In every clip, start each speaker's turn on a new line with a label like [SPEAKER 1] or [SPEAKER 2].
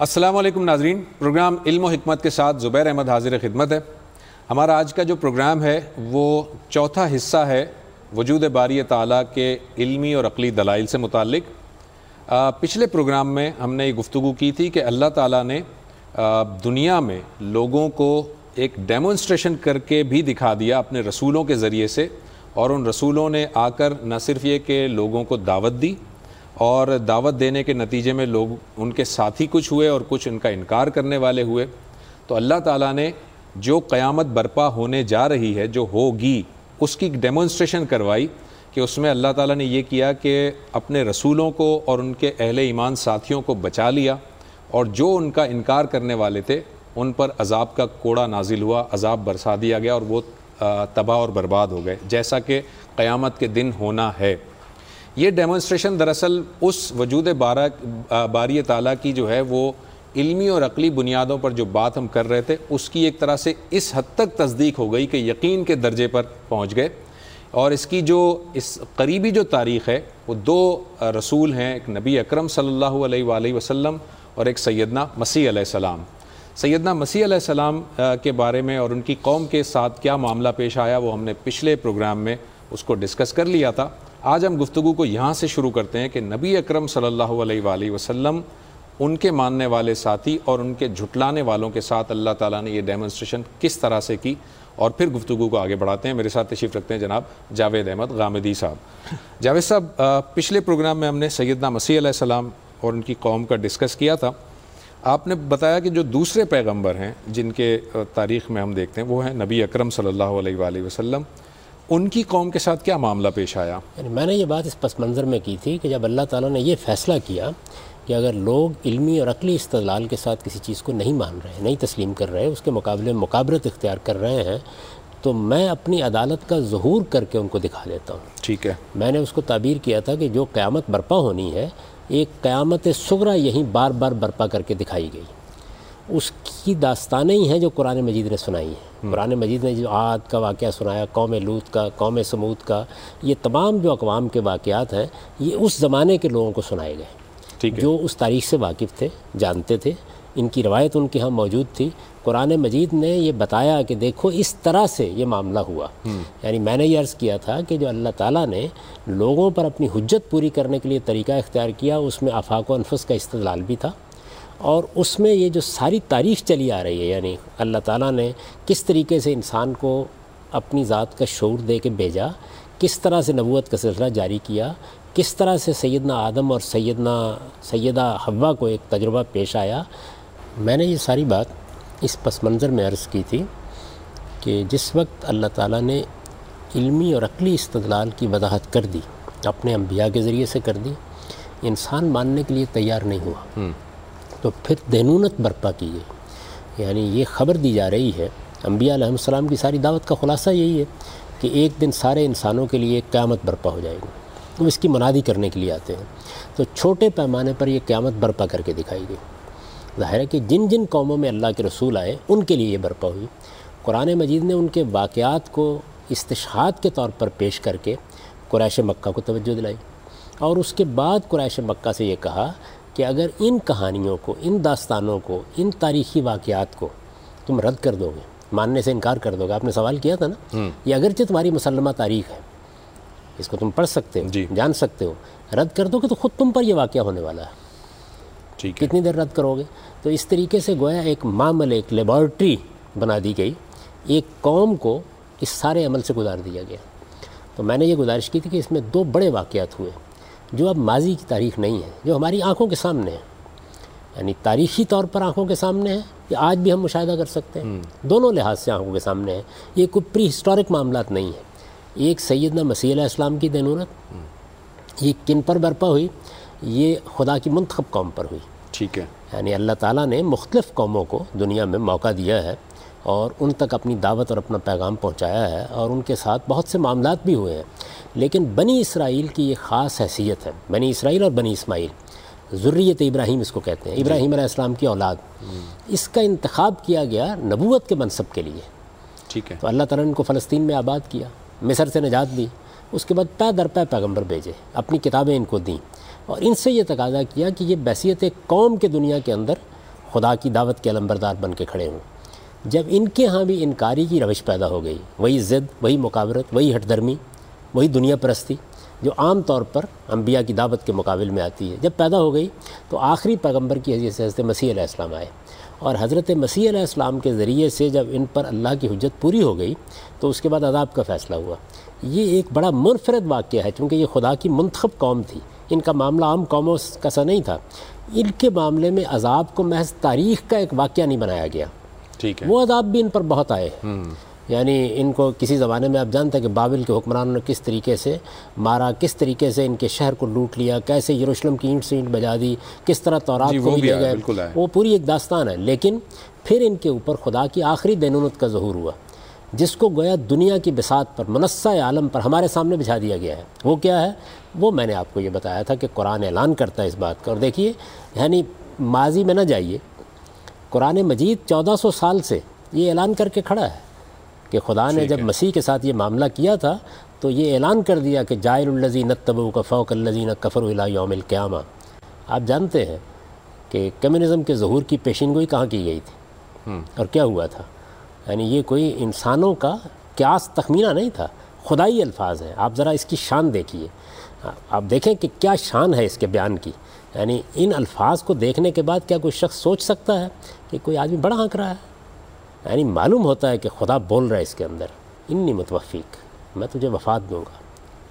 [SPEAKER 1] السلام علیکم ناظرین، پروگرام علم و حکمت کے ساتھ زبیر احمد حاضر خدمت ہے۔ ہمارا آج کا جو پروگرام ہے وہ چوتھا حصہ ہے وجود باری تعالیٰ کے علمی اور عقلی دلائل سے متعلق۔ پچھلے پروگرام میں ہم نے یہ گفتگو کی تھی کہ اللہ تعالیٰ نے دنیا میں لوگوں کو ایک ڈیمونسٹریشن کر کے بھی دکھا دیا اپنے رسولوں کے ذریعے سے، اور ان رسولوں نے آ کر نہ صرف یہ کہ لوگوں کو دعوت دی، اور دعوت دینے کے نتیجے میں لوگ ان کے ساتھی کچھ ہوئے اور کچھ ان کا انکار کرنے والے ہوئے۔ تو اللہ تعالیٰ نے جو قیامت برپا ہونے جا رہی ہے، جو ہوگی، اس کی ڈیمونسٹریشن کروائی کہ اس میں اللہ تعالیٰ نے یہ کیا کہ اپنے رسولوں کو اور ان کے اہل ایمان ساتھیوں کو بچا لیا، اور جو ان کا انکار کرنے والے تھے ان پر عذاب کا کوڑا نازل ہوا، عذاب برسا دیا گیا، اور وہ تباہ اور برباد ہو گئے، جیسا کہ قیامت کے دن ہونا ہے۔ یہ ڈیمونسٹریشن دراصل اس وجود باری تعالیٰ کی جو ہے وہ علمی اور عقلی بنیادوں پر جو بات ہم کر رہے تھے اس کی ایک طرح سے اس حد تک تصدیق ہو گئی کہ یقین کے درجے پر پہنچ گئے۔ اور اس کی جو اس قریبی جو تاریخ ہے وہ دو رسول ہیں، ایک نبی اکرم صلی اللہ علیہ وآلہ وسلم اور ایک سیدنا مسیح علیہ السلام۔ سیدنا مسیح علیہ السلام کے بارے میں اور ان کی قوم کے ساتھ کیا معاملہ پیش آیا وہ ہم نے پچھلے پروگرام میں اس کو ڈسکس کر لیا تھا۔ آج ہم گفتگو کو یہاں سے شروع کرتے ہیں کہ نبی اکرم صلی اللہ علیہ وآلہ وسلم، ان کے ماننے والے ساتھی اور ان کے جھٹلانے والوں کے ساتھ اللہ تعالیٰ نے یہ ڈیمونسٹریشن کس طرح سے کی، اور پھر گفتگو کو آگے بڑھاتے ہیں۔ میرے ساتھ تشریف رکھتے ہیں جناب جاوید احمد غامدی صاحب۔ جاوید صاحب، پچھلے پروگرام میں ہم نے سیدنا مسیح علیہ السلام اور ان کی قوم کا ڈسکس کیا تھا۔ آپ نے بتایا کہ جو دوسرے پیغمبر ہیں جن کے تاریخ میں ہم دیکھتے ہیں وہ ہیں نبی اکرم صلی اللہ علیہ وآلہ وسلم، ان کی قوم کے ساتھ کیا معاملہ پیش آیا؟
[SPEAKER 2] یعنی میں نے یہ بات اس پس منظر میں کی تھی کہ جب اللہ تعالیٰ نے یہ فیصلہ کیا کہ اگر لوگ علمی اور عقلی استدلال کے ساتھ کسی چیز کو نہیں مان رہے، نہیں تسلیم کر رہے، اس کے مقابلے میں مکابرت اختیار کر رہے ہیں، تو میں اپنی عدالت کا ظہور کر کے ان کو دکھا دیتا ہوں۔ ٹھیک ہے، میں نے اس کو تعبیر کیا تھا کہ جو قیامت برپا ہونی ہے، ایک قیامت صغریٰ یہیں بار بار برپا کر کے دکھائی گئی۔ اس کی داستانیں ہی ہیں جو قرآن مجید نے سنائی ہیں۔ قرآن مجید نے جو عاد کا واقعہ سنایا، قوم لوط کا، قوم سمود کا، یہ تمام جو اقوام کے واقعات ہیں یہ اس زمانے کے لوگوں کو سنائے گئے جو اس تاریخ سے واقف تھے، جانتے تھے، ان کی روایت ان کے ہاں موجود تھی۔ قرآن مجید نے یہ بتایا کہ دیکھو اس طرح سے یہ معاملہ ہوا۔ یعنی میں نے یہ عرض کیا تھا کہ جو اللہ تعالیٰ نے لوگوں پر اپنی حجت پوری کرنے کے لیے طریقہ اختیار کیا، اس میں آفاق و انفس کا استدلال بھی تھا، اور اس میں یہ جو ساری تاریخ چلی آ رہی ہے، یعنی اللہ تعالیٰ نے کس طریقے سے انسان کو اپنی ذات کا شعور دے کے بھیجا، کس طرح سے نبوت کا سلسلہ جاری کیا، کس طرح سے سیدنا آدم اور سیدہ حوا کو ایک تجربہ پیش آیا۔ میں نے یہ ساری بات اس پس منظر میں عرض کی تھی کہ جس وقت اللہ تعالیٰ نے علمی اور عقلی استدلال کی وضاحت کر دی، اپنے انبیاء کے ذریعے سے کر دی، انسان ماننے کے لیے تیار نہیں ہوا، تو پھر دینونت برپا کی گئی۔ یعنی یہ خبر دی جا رہی ہے، انبیاء علیہ السلام کی ساری دعوت کا خلاصہ یہی ہے کہ ایک دن سارے انسانوں کے لیے قیامت برپا ہو جائے گی، وہ اس کی منادی کرنے کے لیے آتے ہیں۔ تو چھوٹے پیمانے پر یہ قیامت برپا کر کے دکھائی گئی۔ ظاہر ہے کہ جن جن قوموں میں اللہ کے رسول آئے ان کے لیے یہ برپا ہوئی۔ قرآن مجید نے ان کے واقعات کو استشہاد کے طور پر پیش کر کے قریش مکہ کو توجہ دلائی، اور اس کے بعد قریش مکہ سے یہ کہا کہ اگر ان کہانیوں کو، ان داستانوں کو، ان تاریخی واقعات کو تم رد کر دو گے، ماننے سے انکار کر دو گے، آپ نے سوال کیا تھا نا، یہ اگرچہ تمہاری مسلمہ تاریخ ہے، اس کو تم پڑھ سکتے ہو، جان سکتے ہو، رد کر دو گے تو خود تم پر یہ واقعہ ہونے والا ہے۔ کتنی دیر رد کرو گے؟ تو اس طریقے سے گویا ایک معمل، ایک لیبارٹری بنا دی گئی، ایک قوم کو اس سارے عمل سے گزار دیا گیا۔ تو میں نے یہ گزارش کی تھی کہ اس میں دو بڑے واقعات ہوئے جو اب ماضی کی تاریخ نہیں ہے، جو ہماری آنکھوں کے سامنے ہے، یعنی تاریخی طور پر آنکھوں کے سامنے ہے، یہ آج بھی ہم مشاہدہ کر سکتے ہیں، دونوں لحاظ سے آنکھوں کے سامنے ہے۔ یہ کوئی پری ہسٹورک معاملات نہیں ہے۔ ایک سیدنا مسیح علیہ السلام کی دینونت، یہ کن پر برپا ہوئی؟ یہ خدا کی منتخب قوم پر ہوئی۔ ٹھیک ہے، یعنی اللہ تعالیٰ نے مختلف قوموں کو دنیا میں موقع دیا ہے اور ان تک اپنی دعوت اور اپنا پیغام پہنچایا ہے، اور ان کے ساتھ بہت سے معاملات بھی ہوئے ہیں، لیکن بنی اسرائیل کی یہ خاص حیثیت ہے۔ بنی اسرائیل اور بنی اسماعیل، ذریت ابراہیم اس کو کہتے ہیں، ابراہیم علیہ السلام کی اولاد، اس کا انتخاب کیا گیا نبوت کے منصب کے لیے۔ ٹھیک ہے، تو اللہ تعالیٰ نے ان کو فلسطین میں آباد کیا، مصر سے نجات دی، اس کے بعد پے در پے پیغمبر بھیجے، اپنی کتابیں ان کو دیں، اور ان سے یہ تقاضا کیا کہ یہ بحیثیت ایک قوم کے دنیا کے اندر خدا کی دعوت کے علمبردار بن کے کھڑے ہوں. جب ان کے ہاں بھی انکاری کی روش پیدا ہو گئی، وہی ضد، وہی مکابرت، وہی ہٹ درمی، وہی دنیا پرستی جو عام طور پر انبیاء کی دعوت کے مقابل میں آتی ہے، جب پیدا ہو گئی تو آخری پیغمبر کی حیثیت سے حضرت مسیح علیہ السلام آئے، اور حضرت مسیح علیہ السلام کے ذریعے سے جب ان پر اللہ کی حجت پوری ہو گئی تو اس کے بعد عذاب کا فیصلہ ہوا. یہ ایک بڑا منفرد واقعہ ہے، چونکہ یہ خدا کی منتخب قوم تھی، ان کا معاملہ عام قوموں کا سا نہیں تھا. ان کے معاملے میں عذاب کو محض تاریخ کا ایک واقعہ نہیں بنایا گیا.
[SPEAKER 1] ٹھیک ہے.
[SPEAKER 2] وہ عذاب بھی ان پر بہت آئے. یعنی ان کو کسی زمانے میں آپ جانتے ہیں کہ بابل کے حکمرانوں نے کس طریقے سے مارا، کس طریقے سے ان کے شہر کو لوٹ لیا، کیسے یروشلم کی اینٹ سے اینٹ بجا دی، کس طرح تورات کو بھی لے گئے. وہ پوری ایک داستان ہے. لیکن پھر ان کے اوپر خدا کی آخری دینونت کا ظہور ہوا، جس کو گویا دنیا کی بساط پر، منصہ عالم پر ہمارے سامنے بچھا دیا گیا ہے. وہ کیا ہے؟ وہ میں نے آپ کو یہ بتایا تھا کہ قرآن اعلان کرتا ہے اس بات کا. اور دیکھیے، یعنی ماضی میں نہ جائیے، قرآن مجید 1400 سال سے یہ اعلان کر کے کھڑا ہے کہ خدا نے جب مسیح کے ساتھ یہ معاملہ کیا تھا تو یہ اعلان کر دیا کہ جاعل الذین اتبعوک فوق الذین کفروا الی یوم القیامہ. آپ جانتے ہیں کہ کمیونزم کے ظہور کی پیشین گوئی کہاں کی گئی تھی اور کیا ہوا تھا. یعنی یہ کوئی انسانوں کا قیاس تخمینہ نہیں تھا، خدائی الفاظ ہیں. آپ ذرا اس کی شان دیکھیے، آپ دیکھیں کہ کیا شان ہے اس کے بیان کی. یعنی ان الفاظ کو دیکھنے کے بعد کیا کوئی شخص سوچ سکتا ہے کہ کوئی آدمی بڑا ہنک رہا ہے؟ یعنی معلوم ہوتا ہے کہ خدا بول رہا ہے اس کے اندر، انی متوفیق، میں تجھے وفات دوں گا،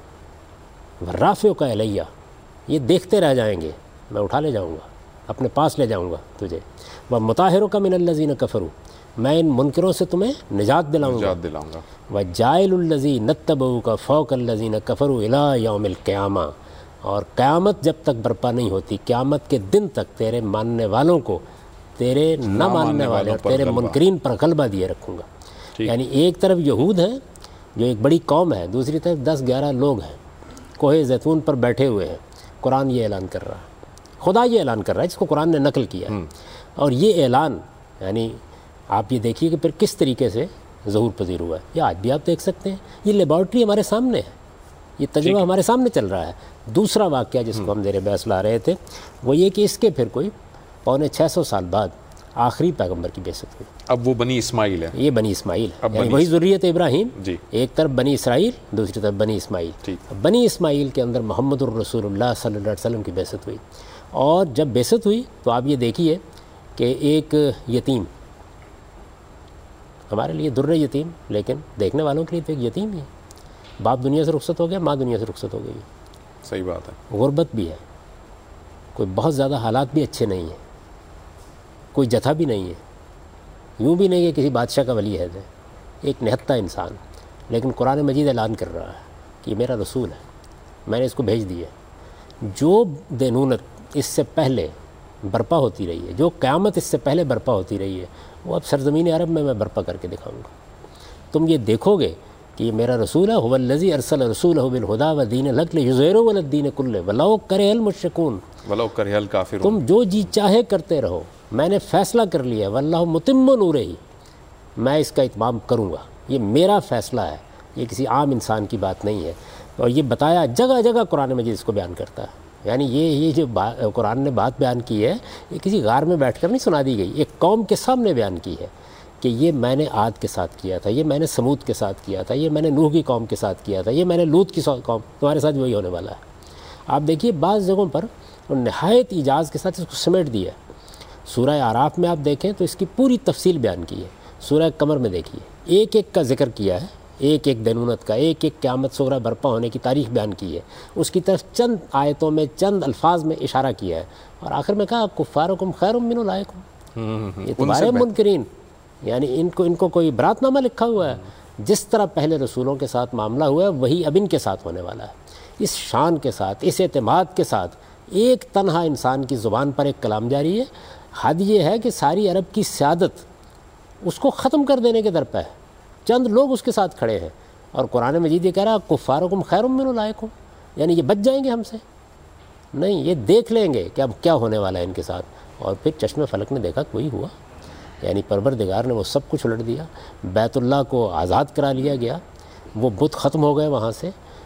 [SPEAKER 2] ورافعک الیہ، یہ دیکھتے رہ جائیں گے، میں اٹھا لے جاؤں گا، اپنے پاس لے جاؤں گا تجھے، ومطہرک من الذین کفروا، میں ان منکروں سے تمہیں نجات دلاؤں گا، وجاعل الذین اتبعوک فوق الذین کفروا الی یوم القیامہ، اور قیامت جب تک برپا نہیں ہوتی، قیامت کے دن تک تیرے ماننے والوں کو تیرے نہ ماننے والے اور تیرے منکرین پر غلبہ دیے رکھوں گا. یعنی ایک طرف یہود ہیں جو ایک بڑی قوم ہے، دوسری طرف 10-11 لوگ ہیں کوہ زیتون پر بیٹھے ہوئے ہیں. قرآن یہ اعلان کر رہا ہے، خدا یہ اعلان کر رہا ہے جس کو قرآن نے نقل کیا ہے. اور یہ اعلان یعنی آپ یہ دیکھیے کہ پھر کس طریقے سے ظہور پذیر ہوا ہے. یہ آج بھی آپ دیکھ سکتے ہیں، یہ لیبارٹری ہمارے سامنے ہے، یہ تجربہ ہمارے سامنے چل رہا ہے. دوسرا واقعہ جس کو ہم زیر بحث لا رہے تھے وہ یہ کہ اس کے پھر کوئی 650 سال بعد آخری پیغمبر کی بعثت ہوئی.
[SPEAKER 1] اب وہ بنی اسماعیل ہے، یہ
[SPEAKER 2] بنی اسماعیل ہے، یعنی وہی ذریت ابراہیم. ایک طرف بنی اسرائیل، دوسری طرف بنی اسماعیل. بنی اسماعیل کے اندر محمد الرسول اللہ صلی اللہ علیہ وسلم کی بعثت ہوئی. اور جب بعثت ہوئی تو آپ یہ دیکھیے کہ ایک یتیم، ہمارے لیے در یتیم، لیکن دیکھنے والوں کے لیے تو ایک یتیم ہی ہے. باپ دنیا سے رخصت ہو گیا، ماں دنیا سے رخصت ہو گئی.
[SPEAKER 1] صحیح بات ہے.
[SPEAKER 2] غربت بھی ہے، کوئی بہت زیادہ حالات بھی اچھے نہیں ہیں، کوئی جتھا بھی نہیں ہے، یوں بھی نہیں ہے کسی بادشاہ کا ولی عہد ہے، ایک نہتہ انسان. لیکن قرآن مجید اعلان کر رہا ہے کہ یہ میرا رسول ہے، میں نے اس کو بھیج دیا. جو دینونت اس سے پہلے برپا ہوتی رہی ہے، جو قیامت اس سے پہلے برپا ہوتی رہی ہے، وہ اب سرزمین عرب میں برپا کر کے دکھاؤں گا. تم یہ دیکھو گے کہ یہ میرا رسول ہے. هو الذی ارسل رسولہ بالہدی ودین الحق لیظہرہ علی الدین کلہ ولو کرہ المشرکون،
[SPEAKER 1] ولو کرہ الکافرون.
[SPEAKER 2] تم جو جی چاہے کرتے رہو، میں نے فیصلہ کر لیا ہے، واللہ متم نورہ، میں اس کا اتمام کروں گا. یہ میرا فیصلہ ہے، یہ کسی عام انسان کی بات نہیں ہے. اور یہ بتایا جگہ جگہ قرآن مجید اس کو بیان کرتا ہے. یعنی یہ جو قرآن نے بات بیان کی ہے، یہ کسی غار میں بیٹھ کر نہیں سنا دی گئی، ایک قوم کے سامنے بیان کی ہے کہ یہ میں نے عاد کے ساتھ کیا تھا، یہ میں نے سمود کے ساتھ کیا تھا، یہ میں نے نوح کی قوم کے ساتھ کیا تھا، یہ میں نے لوط کی قوم، تمہارے ساتھ وہی ہونے والا ہے. آپ دیکھیے بعض جگہوں پر نہایت ایجاز کے ساتھ اس کو سمیٹ دیا. سورہ اعراف میں آپ دیکھیں تو اس کی پوری تفصیل بیان کی ہے. سورہ قمر میں دیکھیے ایک ایک کا ذکر کیا ہے، ایک ایک دینونت کا، ایک ایک قیامت صغریٰ برپا ہونے کی تاریخ بیان کی ہے. اس کی طرف چند آیتوں میں، چند الفاظ میں اشارہ کیا ہے، اور آخر میں کہا کفارکم خیر من اولئکم، یہ تمہارے منکرین، یعنی ان کو کوئی برات نامہ لکھا ہوا ہے. جس طرح پہلے رسولوں کے ساتھ معاملہ ہوا ہے وہی اب ان کے ساتھ ہونے والا ہے. اس شان کے ساتھ، اس اعتماد کے ساتھ ایک تنہا انسان کی زبان پر ایک کلام جاری ہے. حد یہ ہے کہ ساری عرب کی سیادت اس کو ختم کر دینے کے در پہ ہے، چند لوگ اس کے ساتھ کھڑے ہیں. اور قرآن مجید یہ کہہ رہا ہے کفارکم خیر من اولئکم، یعنی یہ بچ جائیں گے ہم سے نہیں، یہ دیکھ لیں گے کہ اب کیا ہونے والا ہے ان کے ساتھ. اور پھر چشم فلک نے دیکھا کوئی ہوا، یعنی پروردگار نے وہ سب کچھ الٹ دیا. بیت اللہ کو آزاد کرا لیا گیا، وہ بت ختم ہو گئے وہاں سے،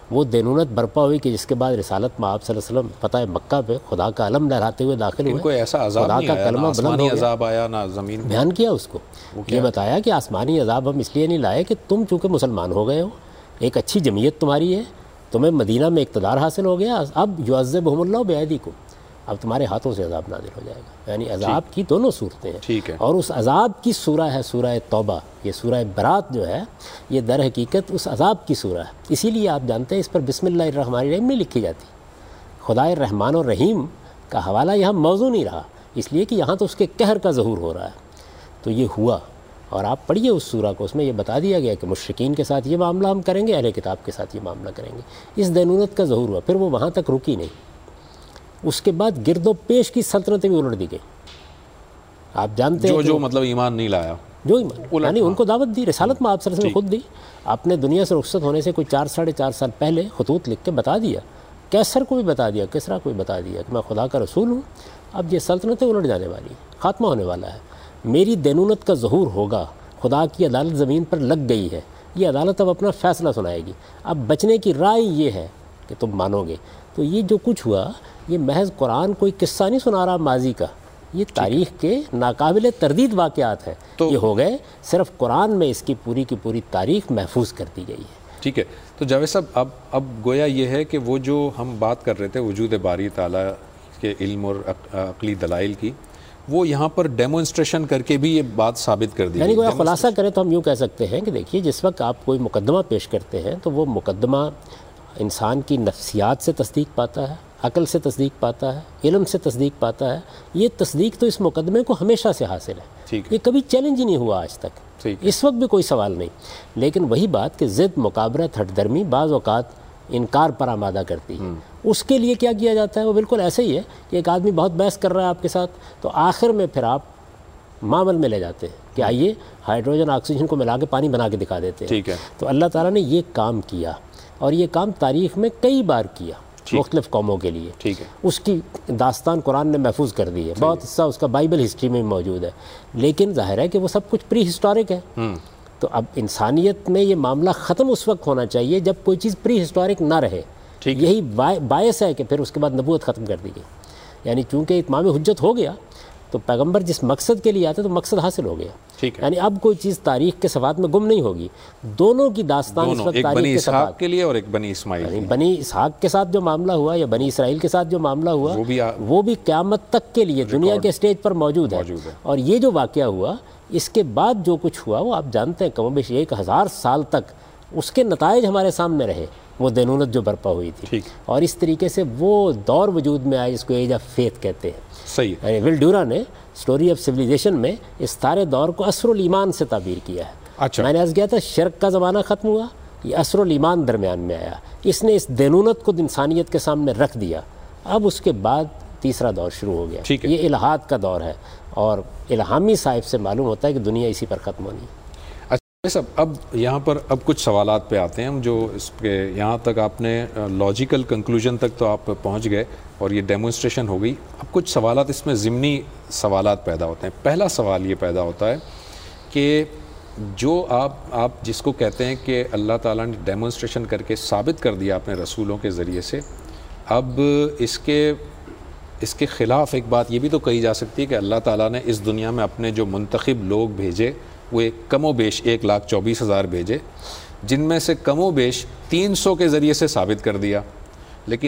[SPEAKER 2] وہ دینونت برپا ہوئی کہ جس کے بعد رسالت میں آپ صلی اللہ علیہ وسلم فتح مکہ پہ خدا کا علم لہراتے ہوئے داخل ہوئے.
[SPEAKER 1] ان کو ایسا عذاب
[SPEAKER 2] خدا
[SPEAKER 1] نہیں
[SPEAKER 2] کا
[SPEAKER 1] آیا،
[SPEAKER 2] کلمہ
[SPEAKER 1] نہ
[SPEAKER 2] بلند
[SPEAKER 1] آسمانی
[SPEAKER 2] ہو گیا.
[SPEAKER 1] عذاب آیا نہ زمین پہ.
[SPEAKER 2] بیان کیا اس کو، یہ بتایا کہ آسمانی عذاب ہم اس لیے نہیں لائے کہ تم چونکہ مسلمان ہو گئے ہو، ایک اچھی جمعیت تمہاری ہے، تمہیں مدینہ میں اقتدار حاصل ہو گیا، اب یعذبہم اللہ بایدیکم، اب تمہارے ہاتھوں سے عذاب نازل ہو جائے گا. یعنی عذاب کی دونوں صورتیں ہیں.
[SPEAKER 1] ٹھیک ہے.
[SPEAKER 2] اور اس عذاب کی سورہ ہے سورہ توبہ. یہ سورہ برات جو ہے یہ در حقیقت اس عذاب کی سورہ ہے. اسی لیے آپ جانتے ہیں اس پر بسم اللہ الرحمن الرحیم نہیں لکھی جاتی. خدائے الرحمن الرحیم کا حوالہ یہاں موضوع نہیں رہا، اس لیے کہ یہاں تو اس کے قہر کا ظہور ہو رہا ہے. تو یہ ہوا، اور آپ پڑھیے اس سورہ کو، اس میں یہ بتا دیا گیا کہ مشرکین کے ساتھ یہ معاملہ ہم کریں گے، اہل کتاب کے ساتھ یہ معاملہ کریں گے. اس دینونت کا ظہور ہوا. پھر وہ وہاں تک رکی نہیں، اس کے بعد گرد و پیش کی سلطنتیں بھی الٹ دی گئی. آپ جانتے ہیں
[SPEAKER 1] جو مطلب ایمان نہیں لایا،
[SPEAKER 2] جو یعنی ان کو دعوت دی، رسالت میں آپ صلی اللہ علیہ وسلم خود دی. آپ نے دنیا سے رخصت ہونے سے کوئی 4-4.5 سال پہلے خطوط لکھ کے بتا دیا، کیسر کو بھی بتا دیا، کسرا کو بھی بتا دیا کہ میں خدا کا رسول ہوں. اب یہ سلطنتیں الٹ جانے والی ہیں، خاتمہ ہونے والا ہے. میری دینونت کا ظہور ہوگا، خدا کی عدالت زمین پر لگ گئی ہے، یہ عدالت اب اپنا فیصلہ سنائے گی. اب بچنے کی رائے یہ ہے کہ تم مانو گے. تو یہ جو کچھ ہوا یہ محض قرآن کوئی قصہ نہیں سنا رہا ماضی کا، یہ تاریخ کے ناقابل تردید واقعات ہیں. یہ ہو گئے، صرف قرآن میں اس کی پوری تاریخ محفوظ کر دی گئی ہے.
[SPEAKER 1] ٹھیک ہے. تو جاوید صاحب اب گویا یہ ہے کہ وہ جو ہم بات کر رہے تھے وجود باری تعالیٰ کے علم اور عقلی دلائل کی، وہ یہاں پر ڈیمونسٹریشن کر کے بھی یہ بات ثابت کر دی.
[SPEAKER 2] یعنی کوئی خلاصہ کریں تو ہم یوں کہہ سکتے ہیں کہ دیکھیے جس وقت آپ کوئی مقدمہ پیش کرتے ہیں تو وہ مقدمہ انسان کی نفسیات سے تصدیق پاتا ہے، عقل سے تصدیق پاتا ہے، علم سے تصدیق پاتا ہے. یہ تصدیق تو اس مقدمے کو ہمیشہ سے حاصل ہے، یہ کبھی چیلنج ہی نہیں ہوا آج تک، اس وقت بھی کوئی سوال نہیں. لیکن وہی بات کہ ضد، مکابرت، ہٹ درمی بعض اوقات انکار پر آمادہ کرتی ہے. اس کے لیے کیا کیا جاتا ہے؟ وہ بالکل ایسے ہی ہے کہ ایک آدمی بہت بحث کر رہا ہے آپ کے ساتھ، تو آخر میں پھر آپ معامل میں لے جاتے ہیں کہ آئیے ہائیڈروجن آکسیجن کو ملا کے پانی بنا کے دکھا دیتے ہیں. تو اللہ تعالیٰ نے یہ کام کیا، اور یہ کام تاریخ میں کئی بار کیا مختلف قوموں کے لیے. اس کی داستان قرآن نے محفوظ کر دی ہے، بہت حصہ اس کا بائبل ہسٹری میں موجود ہے. لیکن ظاہر ہے کہ وہ سب کچھ پری ہسٹورک ہے. تو اب انسانیت میں یہ معاملہ ختم اس وقت ہونا چاہیے جب کوئی چیز پری ہسٹورک نہ رہے. یہی باعث ہے کہ پھر اس کے بعد نبوت ختم کر دی گئی. یعنی چونکہ اتمام حجت ہو گیا تو پیغمبر جس مقصد کے لیے آتے تو مقصد حاصل ہو گیا. یعنی اب کوئی چیز تاریخ کے صفحات میں گم نہیں ہوگی. دونوں کی داستان اس وقت تاریخ کے صفحات کے لیے اور ایک بنی اسماعیل، یعنی بنی اسحاق کے ساتھ جو معاملہ ہوا یا بنی اسرائیل کے ساتھ جو معاملہ ہوا وہ بھی قیامت تک کے لیے دنیا کے اسٹیج پر موجود ہے. اور یہ جو واقعہ ہوا اس کے بعد جو کچھ ہوا وہ آپ جانتے ہیں کم و بیش 1000 سال تک اس کے نتائج ہمارے سامنے رہے، وہ دینونت جو برپا ہوئی تھی. اور اس طریقے سے وہ دور وجود میں آئے جس کو ایج آف فیتھ کہتے ہیں. صحیح. یعنی ول ڈورا نے اسٹوری آف سویلائزیشن میں اس سارے دور کو عصر الایمان سے تعبیر کیا ہے. میں نے عرض کیا تھا شرک کا زمانہ ختم ہوا، یہ عصر الایمان درمیان میں آیا، اس نے اس دینونت کو انسانیت کے سامنے رکھ دیا. اب اس کے بعد تیسرا دور شروع ہو گیا، یہ الہات کا دور ہے، اور الہامی صاحب سے معلوم ہوتا ہے کہ دنیا اسی پر ختم ہونی. اب یہاں پر کچھ سوالات پہ آتے ہیں ہم، جو اس کے یہاں تک آپ نے لاجیکل کنکلوژن تک تو آپ پہنچ گئے اور یہ ڈیمونسٹریشن ہو گئی. اب کچھ سوالات اس میں ضمنی سوالات پیدا ہوتے ہیں. پہلا سوال یہ پیدا ہوتا ہے کہ جو آپ جس کو کہتے ہیں کہ اللہ تعالیٰ نے ڈیمونسٹریشن کر کے ثابت کر دیا اپنے رسولوں کے ذریعے سے، اب اس کے خلاف ایک بات یہ بھی تو کہی جا سکتی ہے کہ اللہ تعالیٰ نے اس دنیا میں اپنے جو منتخب لوگ بھیجے وہ کم و بیش 1,24,000 بھیجے، جن میں سے کم و بیش 300 کے ذریعے سے ثابت کر دیا، لیکن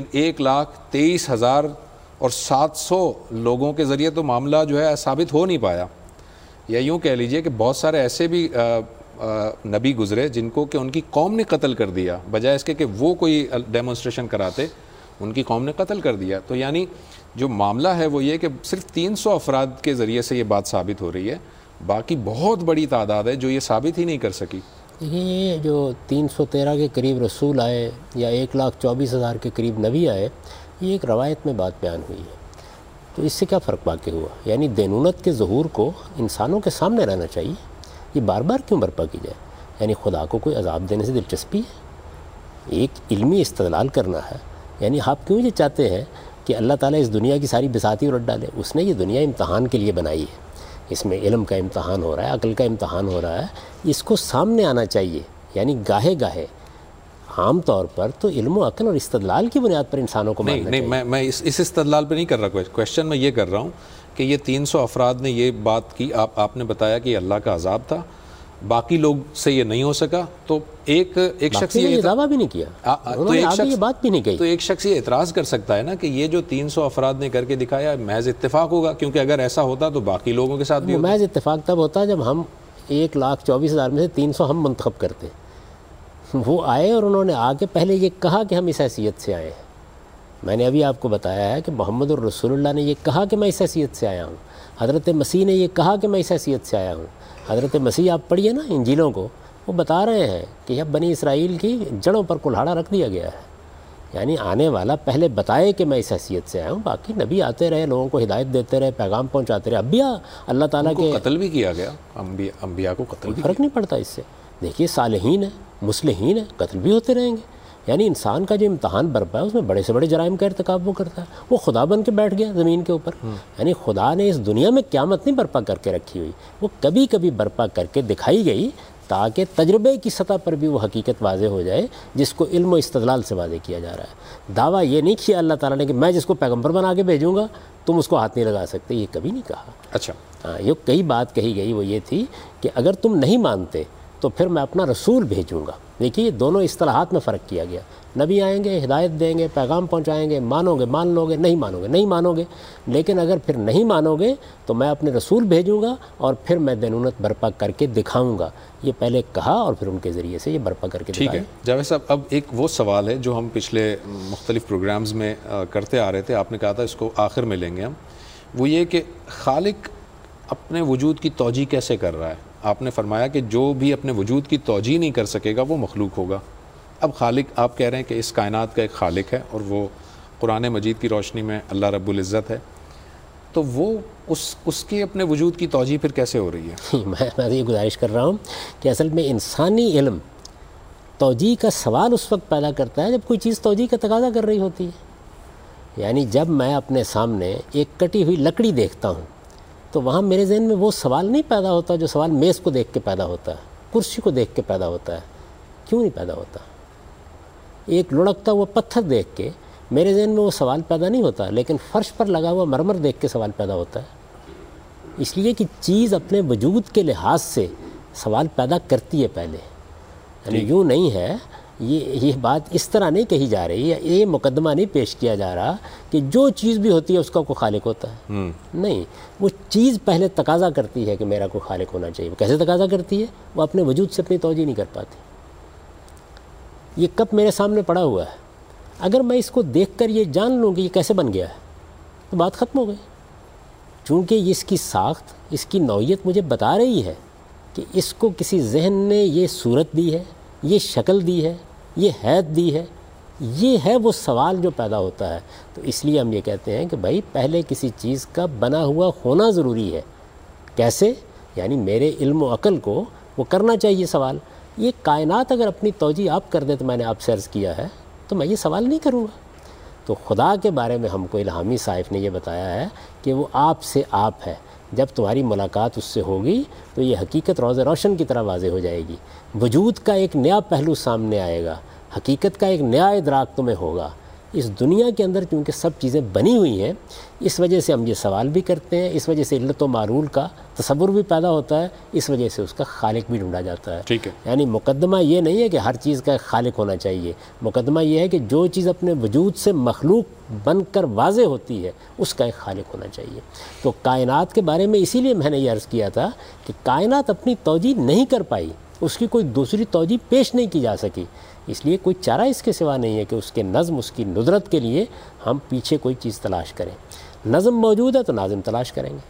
[SPEAKER 2] 1,23,700 لوگوں کے ذریعے تو معاملہ جو ہے ثابت ہو نہیں پایا. یا یوں کہہ لیجئے کہ بہت سارے ایسے بھی نبی گزرے جن کو کہ ان کی قوم نے قتل کر دیا، بجائے اس کے کہ وہ کوئی ڈیمونسٹریشن کراتے ان کی قوم نے قتل کر دیا. تو یعنی جو معاملہ ہے وہ یہ کہ صرف 300 افراد کے ذریعے سے یہ بات ثابت ہو رہی ہے، باقی بہت بڑی تعداد ہے جو یہ ثابت ہی نہیں کر سکی. یہ جو 313 کے قریب رسول آئے یا 1,24,000 کے قریب نبی آئے، یہ ایک روایت میں بات بیان ہوئی ہے. تو اس سے کیا فرق واقع ہوا؟ یعنی دینونت کے ظہور کو انسانوں کے سامنے رہنا چاہیے، یہ بار بار کیوں برپا کی جائے؟ یعنی خدا کو کوئی عذاب دینے سے دلچسپی ہے؟ ایک علمی استدلال کرنا ہے. یعنی آپ کیوں یہ چاہتے ہیں کہ اللہ تعالیٰ اس دنیا کی ساری بساتی الٹ ڈالے؟ اس نے یہ دنیا امتحان کے لیے بنائی ہے، اس میں علم کا امتحان ہو رہا ہے، عقل کا امتحان ہو رہا ہے، اس کو سامنے آنا چاہیے. یعنی گاہے گاہے عام طور پر تو علم و عقل اور استدلال کی بنیاد پر انسانوں کو ماننا چاہیے.
[SPEAKER 1] نہیں میں اس استدلال پہ نہیں کر رہا. کویشچن میں یہ کر رہا ہوں کہ یہ 300 افراد نے یہ بات کی, آپ نے بتایا کہ یہ اللہ کا عذاب تھا, باقی لوگ سے یہ نہیں ہو سکا, تو ایک شخص یہ
[SPEAKER 2] دعویٰ بھی نہیں کیا, یہ بات بھی نہیں کہی.
[SPEAKER 1] تو ایک شخص یہ اعتراض کر سکتا ہے نا کہ یہ جو 300 افراد نے کر کے دکھایا محض اتفاق ہوگا, کیونکہ اگر ایسا ہوتا تو باقی لوگوں کے ساتھ بھی ہوتا.
[SPEAKER 2] محض اتفاق تب ہوتا جب ہم 1,24,000 میں سے 300 ہم منتخب کرتے. وہ آئے اور انہوں نے آ کے پہلے یہ کہا کہ ہم اس حیثیت سے آئے ہیں. میں نے ابھی آپ کو بتایا ہے کہ محمد الرسول اللہ نے یہ کہا کہ میں اس حیثیت سے آیا ہوں. حضرت مسیح نے یہ کہا کہ میں اس حیثیت سے آیا ہوں. حضرت مسیح آپ پڑھیے نا انجیلوں کو, وہ بتا رہے ہیں کہ اب بنی اسرائیل کی جڑوں پر کلہاڑا رکھ دیا گیا ہے. یعنی آنے والا پہلے بتائے کہ میں اس حیثیت سے آیا ہوں, باقی نبی آتے رہے, لوگوں کو ہدایت دیتے رہے, پیغام پہنچاتے رہے. اب بھی اللہ تعالیٰ کے
[SPEAKER 1] قتل بھی کیا گیا, انبیاء کو قتل بھی,
[SPEAKER 2] فرق نہیں پڑتا اس سے. دیکھیے صالحین ہیں, مصلحین ہیں, قتل بھی ہوتے رہیں گے. یعنی انسان کا جو امتحان برپا ہے اس میں بڑے سے بڑے جرائم کا ارتکاب وہ کرتا ہے. وہ خدا بن کے بیٹھ گیا زمین کے اوپر. یعنی خدا نے اس دنیا میں قیامت نہیں برپا کر کے رکھی ہوئی, وہ کبھی کبھی برپا کر کے دکھائی گئی تاکہ تجربے کی سطح پر بھی وہ حقیقت واضح ہو جائے جس کو علم و استدلال سے واضح کیا جا رہا ہے. دعویٰ یہ نہیں کیا اللہ تعالیٰ نے کہ میں جس کو پیغمبر بنا کے بھیجوں گا تم اس کو ہاتھ نہیں لگا سکتے, یہ کبھی نہیں کہا.
[SPEAKER 1] اچھا
[SPEAKER 2] ہاں, یہ کئی بات کہی گئی, وہ یہ تھی کہ اگر تم نہیں مانتے تو پھر میں اپنا رسول بھیجوں گا. دیکھیے دونوں اصطلاحات میں فرق کیا گیا. نبی آئیں گے, ہدایت دیں گے, پیغام پہنچائیں گے, مانو گے مان لو گے, نہیں مانو گے نہیں مانو گے. لیکن اگر پھر نہیں مانو گے تو میں اپنے رسول بھیجوں گا اور پھر میں دینونت برپا کر کے دکھاؤں گا. یہ پہلے کہا اور پھر ان کے ذریعے سے یہ برپا کر کے دکھایا.
[SPEAKER 1] ٹھیک ہے جاوید صاحب, اب ایک وہ سوال ہے جو ہم پچھلے مختلف پروگرامز میں کرتے آ رہے تھے, آپ نے کہا تھا اس کو آخر میں لیں گے ہم, وہ یہ کہ خالق اپنے وجود کی توجیہ کیسے کر رہا ہے. آپ نے فرمایا کہ جو بھی اپنے وجود کی توجیہ نہیں کر سکے گا وہ مخلوق ہوگا. اب خالق آپ کہہ رہے ہیں کہ اس کائنات کا ایک خالق ہے اور وہ قرآن مجید کی روشنی میں اللہ رب العزت ہے, تو وہ اس کی اپنے وجود کی توجیہ پھر کیسے ہو رہی ہے؟
[SPEAKER 2] میں یہ گزارش کر رہا ہوں کہ اصل میں انسانی علم توجیہ کا سوال اس وقت پیدا کرتا ہے جب کوئی چیز توجیہ کا تقاضا کر رہی ہوتی ہے. یعنی جب میں اپنے سامنے ایک کٹی ہوئی لکڑی دیکھتا ہوں تو وہاں میرے ذہن میں وہ سوال نہیں پیدا ہوتا جو سوال میز کو دیکھ کے پیدا ہوتا ہے, کرسی کو دیکھ کے پیدا ہوتا ہے. کیوں نہیں پیدا ہوتا؟ ایک لڑکتا ہوا پتھر دیکھ کے میرے ذہن میں وہ سوال پیدا نہیں ہوتا, لیکن فرش پر لگا ہوا مرمر دیکھ کے سوال پیدا ہوتا ہے. اس لیے کہ چیز اپنے وجود کے لحاظ سے سوال پیدا کرتی ہے پہلے. یعنی یوں نہیں ہے, یہ بات اس طرح نہیں کہی جا رہی ہے, یہ مقدمہ نہیں پیش کیا جا رہا کہ جو چیز بھی ہوتی ہے اس کا کوئی خالق ہوتا ہے. نہیں, وہ چیز پہلے تقاضا کرتی ہے کہ میرا کوئی خالق ہونا چاہیے. وہ کیسے تقاضا کرتی ہے؟ وہ اپنے وجود سے اپنی توجیہ نہیں کر پاتی. یہ کپ میرے سامنے پڑا ہوا ہے, اگر میں اس کو دیکھ کر یہ جان لوں کہ یہ کیسے بن گیا ہے تو بات ختم ہو گئی. چونکہ اس کی ساخت, اس کی نوعیت مجھے بتا رہی ہے کہ اس کو کسی ذہن نے یہ صورت دی ہے, یہ شکل دی ہے, یہ حیت دی ہے, یہ ہے وہ سوال جو پیدا ہوتا ہے. تو اس لیے ہم یہ کہتے ہیں کہ بھائی پہلے کسی چیز کا بنا ہوا ہونا ضروری ہے. کیسے؟ یعنی میرے علم و عقل کو وہ کرنا چاہیے سوال. یہ کائنات اگر اپنی توجیہ آپ کر دیں تو میں نے آپ سے عرض کیا ہے تو میں یہ سوال نہیں کروں گا. تو خدا کے بارے میں ہم کو الہامی صائف نے یہ بتایا ہے کہ وہ آپ سے آپ ہے. جب تمہاری ملاقات اس سے ہوگی تو یہ حقیقت روز روشن کی طرح واضح ہو جائے گی. وجود کا ایک نیا پہلو سامنے آئے گا, حقیقت کا ایک نیا ادراک تمہیں ہوگا. اس دنیا کے اندر چونکہ سب چیزیں بنی ہوئی ہیں, اس وجہ سے ہم یہ سوال بھی کرتے ہیں, اس وجہ سے علت و معلول کا تصور بھی پیدا ہوتا ہے, اس وجہ سے اس کا خالق بھی ڈھونڈا جاتا ہے.
[SPEAKER 1] ٹھیک ہے,
[SPEAKER 2] یعنی مقدمہ یہ نہیں ہے کہ ہر چیز کا ایک خالق ہونا چاہیے. مقدمہ یہ ہے کہ جو چیز اپنے وجود سے مخلوق بن کر واضح ہوتی ہے اس کا ایک خالق ہونا چاہیے. تو کائنات کے بارے میں اسی لیے میں نے یہ عرض کیا تھا کہ کائنات اپنی توجیہ نہیں کر پائی, اس کی کوئی دوسری توجیہ پیش نہیں کی جا سکی. اس لیے کوئی چارہ اس کے سوا نہیں ہے کہ اس کے نظم, اس کی ندرت کے لیے ہم پیچھے کوئی چیز تلاش کریں. نظم موجود ہے تو ناظم تلاش کریں گے,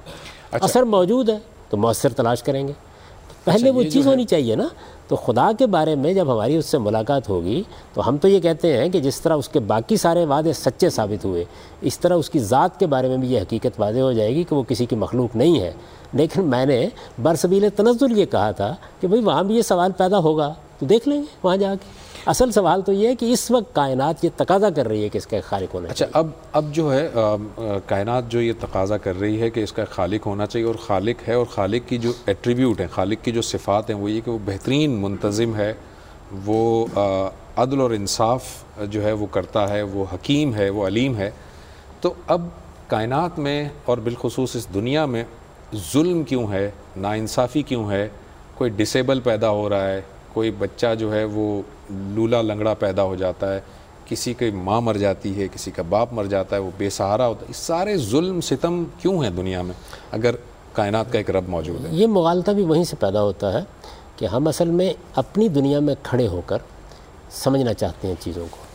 [SPEAKER 2] اثر موجود ہے تو مؤثر تلاش کریں گے. پہلے وہ چیز ہونی چاہیے نا. تو خدا کے بارے میں جب ہماری اس سے ملاقات ہوگی تو ہم تو یہ کہتے ہیں کہ جس طرح اس کے باقی سارے وعدے سچے ثابت ہوئے, اس طرح اس کی ذات کے بارے میں بھی یہ حقیقت واضح ہو جائے گی کہ وہ کسی کی مخلوق نہیں ہے. لیکن میں نے برسبیل تنزل یہ کہا تھا کہ بھئی وہاں بھی یہ سوال پیدا ہوگا تو دیکھ لیں گے وہاں جا کے. اصل سوال تو یہ ہے کہ اس وقت کائنات یہ تقاضا کر رہی ہے کہ اس کا ایک خالق ہونا چاہیے.
[SPEAKER 1] اچھا, اب جو ہے کائنات جو یہ تقاضا کر رہی ہے کہ اس کا خالق ہونا چاہیے, اور خالق ہے, اور خالق کی جو ایٹریبیوٹ ہیں, خالق کی جو صفات ہیں وہ یہ کہ وہ بہترین منتظم ہے, وہ عدل اور انصاف جو ہے وہ کرتا ہے، وہ حکیم ہے، وہ علیم ہے. تو اب کائنات میں اور بالخصوص اس دنیا میں ظلم کیوں ہے، ناانصافی کیوں ہے؟ کوئی ڈسیبل پیدا ہو رہا ہے، کوئی بچہ جو ہے وہ لولا لنگڑا پیدا ہو جاتا ہے، کسی کی ماں مر جاتی ہے، کسی کا باپ مر جاتا ہے، وہ بے سہارا ہوتا ہے. اس سارے ظلم ستم کیوں ہیں دنیا میں اگر کائنات کا ایک رب موجود ہے؟
[SPEAKER 2] یہ مغالطہ بھی وہیں سے پیدا ہوتا ہے کہ ہم اصل میں اپنی دنیا میں کھڑے ہو کر سمجھنا چاہتے ہیں چیزوں کو.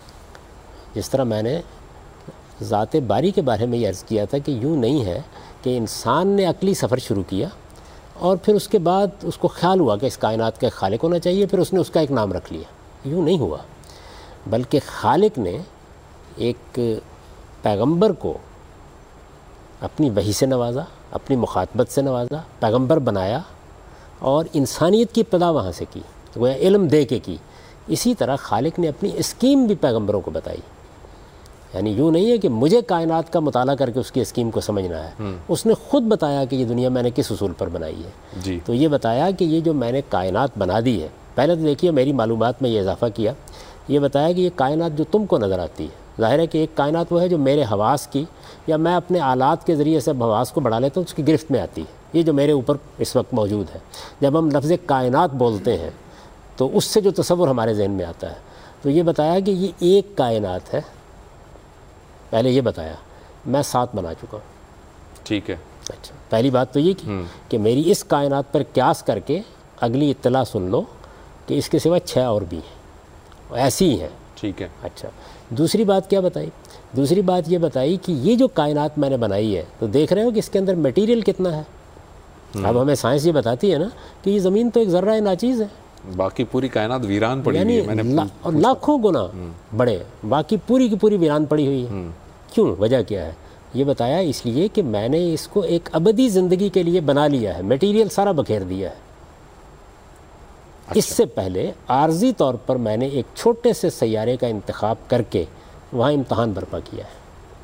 [SPEAKER 2] جس طرح میں نے ذات باری کے بارے میں یہ عرض کیا تھا کہ یوں نہیں ہے کہ انسان نے عقلی سفر شروع کیا اور پھر اس کے بعد اس کو خیال ہوا کہ اس کائنات کا ایک خالق ہونا چاہیے، پھر اس نے اس کا ایک نام رکھ لیا. یوں نہیں ہوا، بلکہ خالق نے ایک پیغمبر کو اپنی وحی سے نوازا، اپنی مخاطبت سے نوازا، پیغمبر بنایا اور انسانیت کی ابتدا وہاں سے کی، گویا علم دے کے کی. اسی طرح خالق نے اپنی اسکیم بھی پیغمبروں کو بتائی. یعنی یوں نہیں ہے کہ مجھے کائنات کا مطالعہ کر کے اس کی اسکیم کو سمجھنا ہے، اس نے خود بتایا کہ یہ دنیا میں نے کس اصول پر بنائی ہے.
[SPEAKER 1] جی.
[SPEAKER 2] تو یہ بتایا کہ یہ جو میں نے کائنات بنا دی ہے، پہلے تو دیکھیے میری معلومات میں یہ اضافہ کیا، یہ بتایا کہ یہ کائنات جو تم کو نظر آتی ہے، ظاہر ہے کہ ایک کائنات وہ ہے جو میرے حواس کی یا میں اپنے آلات کے ذریعے سے حواس کو بڑھا لیتا ہوں، اس کی گرفت میں آتی ہے. یہ جو میرے اوپر اس وقت موجود ہے، جب ہم لفظ کائنات بولتے ہیں تو اس سے جو تصور ہمارے ذہن میں آتا ہے، تو یہ بتایا کہ یہ ایک کائنات ہے. پہلے یہ بتایا میں 7 بنا چکا ہوں.
[SPEAKER 1] ٹھیک ہے.
[SPEAKER 2] اچھا، پہلی بات تو یہ کی کہ میری اس کائنات پر قیاس کر کے اگلی اطلاع سن لو کہ اس کے سوا 6 اور بھی ہیں، ایسی ہی ہیں.
[SPEAKER 1] ٹھیک ہے.
[SPEAKER 2] اچھا، دوسری بات کیا بتائی؟ دوسری بات یہ بتائی کہ یہ جو کائنات میں نے بنائی ہے، تو دیکھ رہے ہو کہ اس کے اندر میٹیریل کتنا ہے. اب ہمیں سائنس یہ بتاتی ہے نا کہ یہ زمین تو ایک ذرہ ناچیز ہے،
[SPEAKER 1] باقی پوری کائنات ویران پڑی ہوئی ہے. میں نے
[SPEAKER 2] اور لاکھوں گنا بڑے، باقی پوری کی پوری ویران پڑی ہوئی ہے. کیوں؟ وجہ کیا ہے؟ یہ بتایا اس لیے کہ میں نے اس کو ایک ابدی زندگی کے لیے بنا لیا ہے، میٹیریل سارا بکھیر دیا ہے. اس سے پہلے عارضی طور پر میں نے ایک چھوٹے سے سیارے کا انتخاب کر کے وہاں امتحان برپا کیا ہے.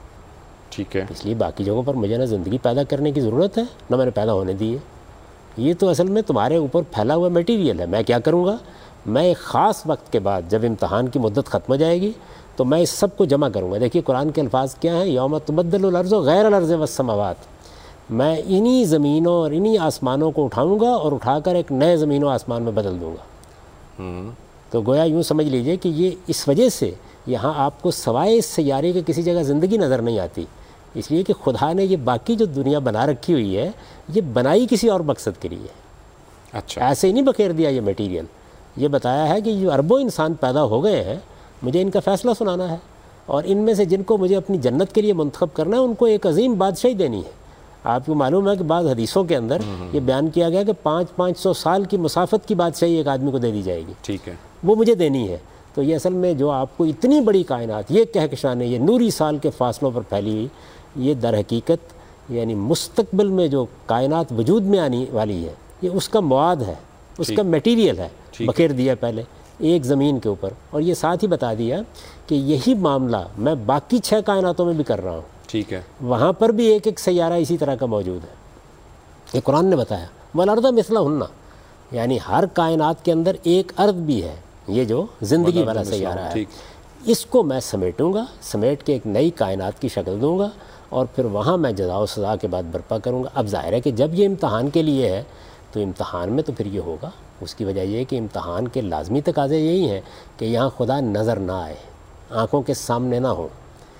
[SPEAKER 1] ٹھیک ہے.
[SPEAKER 2] اس لیے باقی جگہوں پر مجھے نہ زندگی پیدا کرنے کی ضرورت ہے، نہ میں نے پیدا ہونے دی ہے. یہ تو اصل میں تمہارے اوپر پھیلا ہوا میٹیریل ہے. میں کیا کروں گا؟ میں ایک خاص وقت کے بعد جب امتحان کی مدت ختم ہو جائے گی تو میں اس سب کو جمع کروں گا. دیکھیے قرآن کے الفاظ کیا ہیں؟ یوم تبدل الارض غیر الارض والسماوات. میں انہی زمینوں اور انہی آسمانوں کو اٹھاؤں گا اور اٹھا کر ایک نئے زمین و آسمان میں بدل دوں گا. تو گویا یوں سمجھ لیجئے کہ یہ اس وجہ سے یہاں آپ کو سوائے اس سیارے کے کسی جگہ زندگی نظر نہیں آتی، اس لیے کہ خدا نے یہ باقی جو دنیا بنا رکھی ہوئی ہے یہ بنائی کسی اور مقصد کے لیے.
[SPEAKER 1] اچھا،
[SPEAKER 2] ایسے ہی نہیں بکھیر دیا یہ میٹیریل. یہ بتایا ہے کہ جو اربوں انسان پیدا ہو گئے ہیں، مجھے ان کا فیصلہ سنانا ہے، اور ان میں سے جن کو مجھے اپنی جنت کے لیے منتخب کرنا ہے ان کو ایک عظیم بادشاہی دینی ہے. آپ کو معلوم ہے کہ بعض حدیثوں کے اندر یہ بیان کیا گیا کہ 500 سال کی مسافت کی بادشاہی ایک آدمی کو دے دی جائے گی.
[SPEAKER 1] ٹھیک ہے.
[SPEAKER 2] وہ مجھے دینی ہے. تو یہ اصل میں جو آپ کو اتنی بڑی کائنات، یہ کہکشانیں، یہ نوری سال کے فاصلوں پر پھیلی ہوئی، یہ در حقیقت یعنی مستقبل میں جو کائنات وجود میں آنے والی ہے، یہ اس کا مواد ہے، اس کا میٹیریل ہے. بکھیر دیا پہلے ایک زمین کے اوپر، اور یہ ساتھ ہی بتا دیا کہ یہی معاملہ میں باقی 6 کائناتوں میں بھی کر رہا ہوں.
[SPEAKER 1] ٹھیک ہے.
[SPEAKER 2] وہاں پر بھی ایک ایک سیارہ اسی طرح کا موجود ہے. یہ قرآن نے بتایا وَالْأَرْضَ مِثْلَهُنَّ، یعنی ہر کائنات کے اندر ایک ارض بھی ہے، یہ جو زندگی والا سیارہ ہے. اس کو میں سمیٹوں گا، سمیٹ کے ایک نئی کائنات کی شکل دوں گا، اور پھر وہاں میں جزا و سزا کے بعد برپا کروں گا. اب ظاہر ہے کہ جب یہ امتحان کے لیے ہے تو امتحان میں تو پھر یہ ہوگا. اس کی وجہ یہ ہے کہ امتحان کے لازمی تقاضے یہی ہیں کہ یہاں خدا نظر نہ آئے، آنکھوں کے سامنے نہ ہو،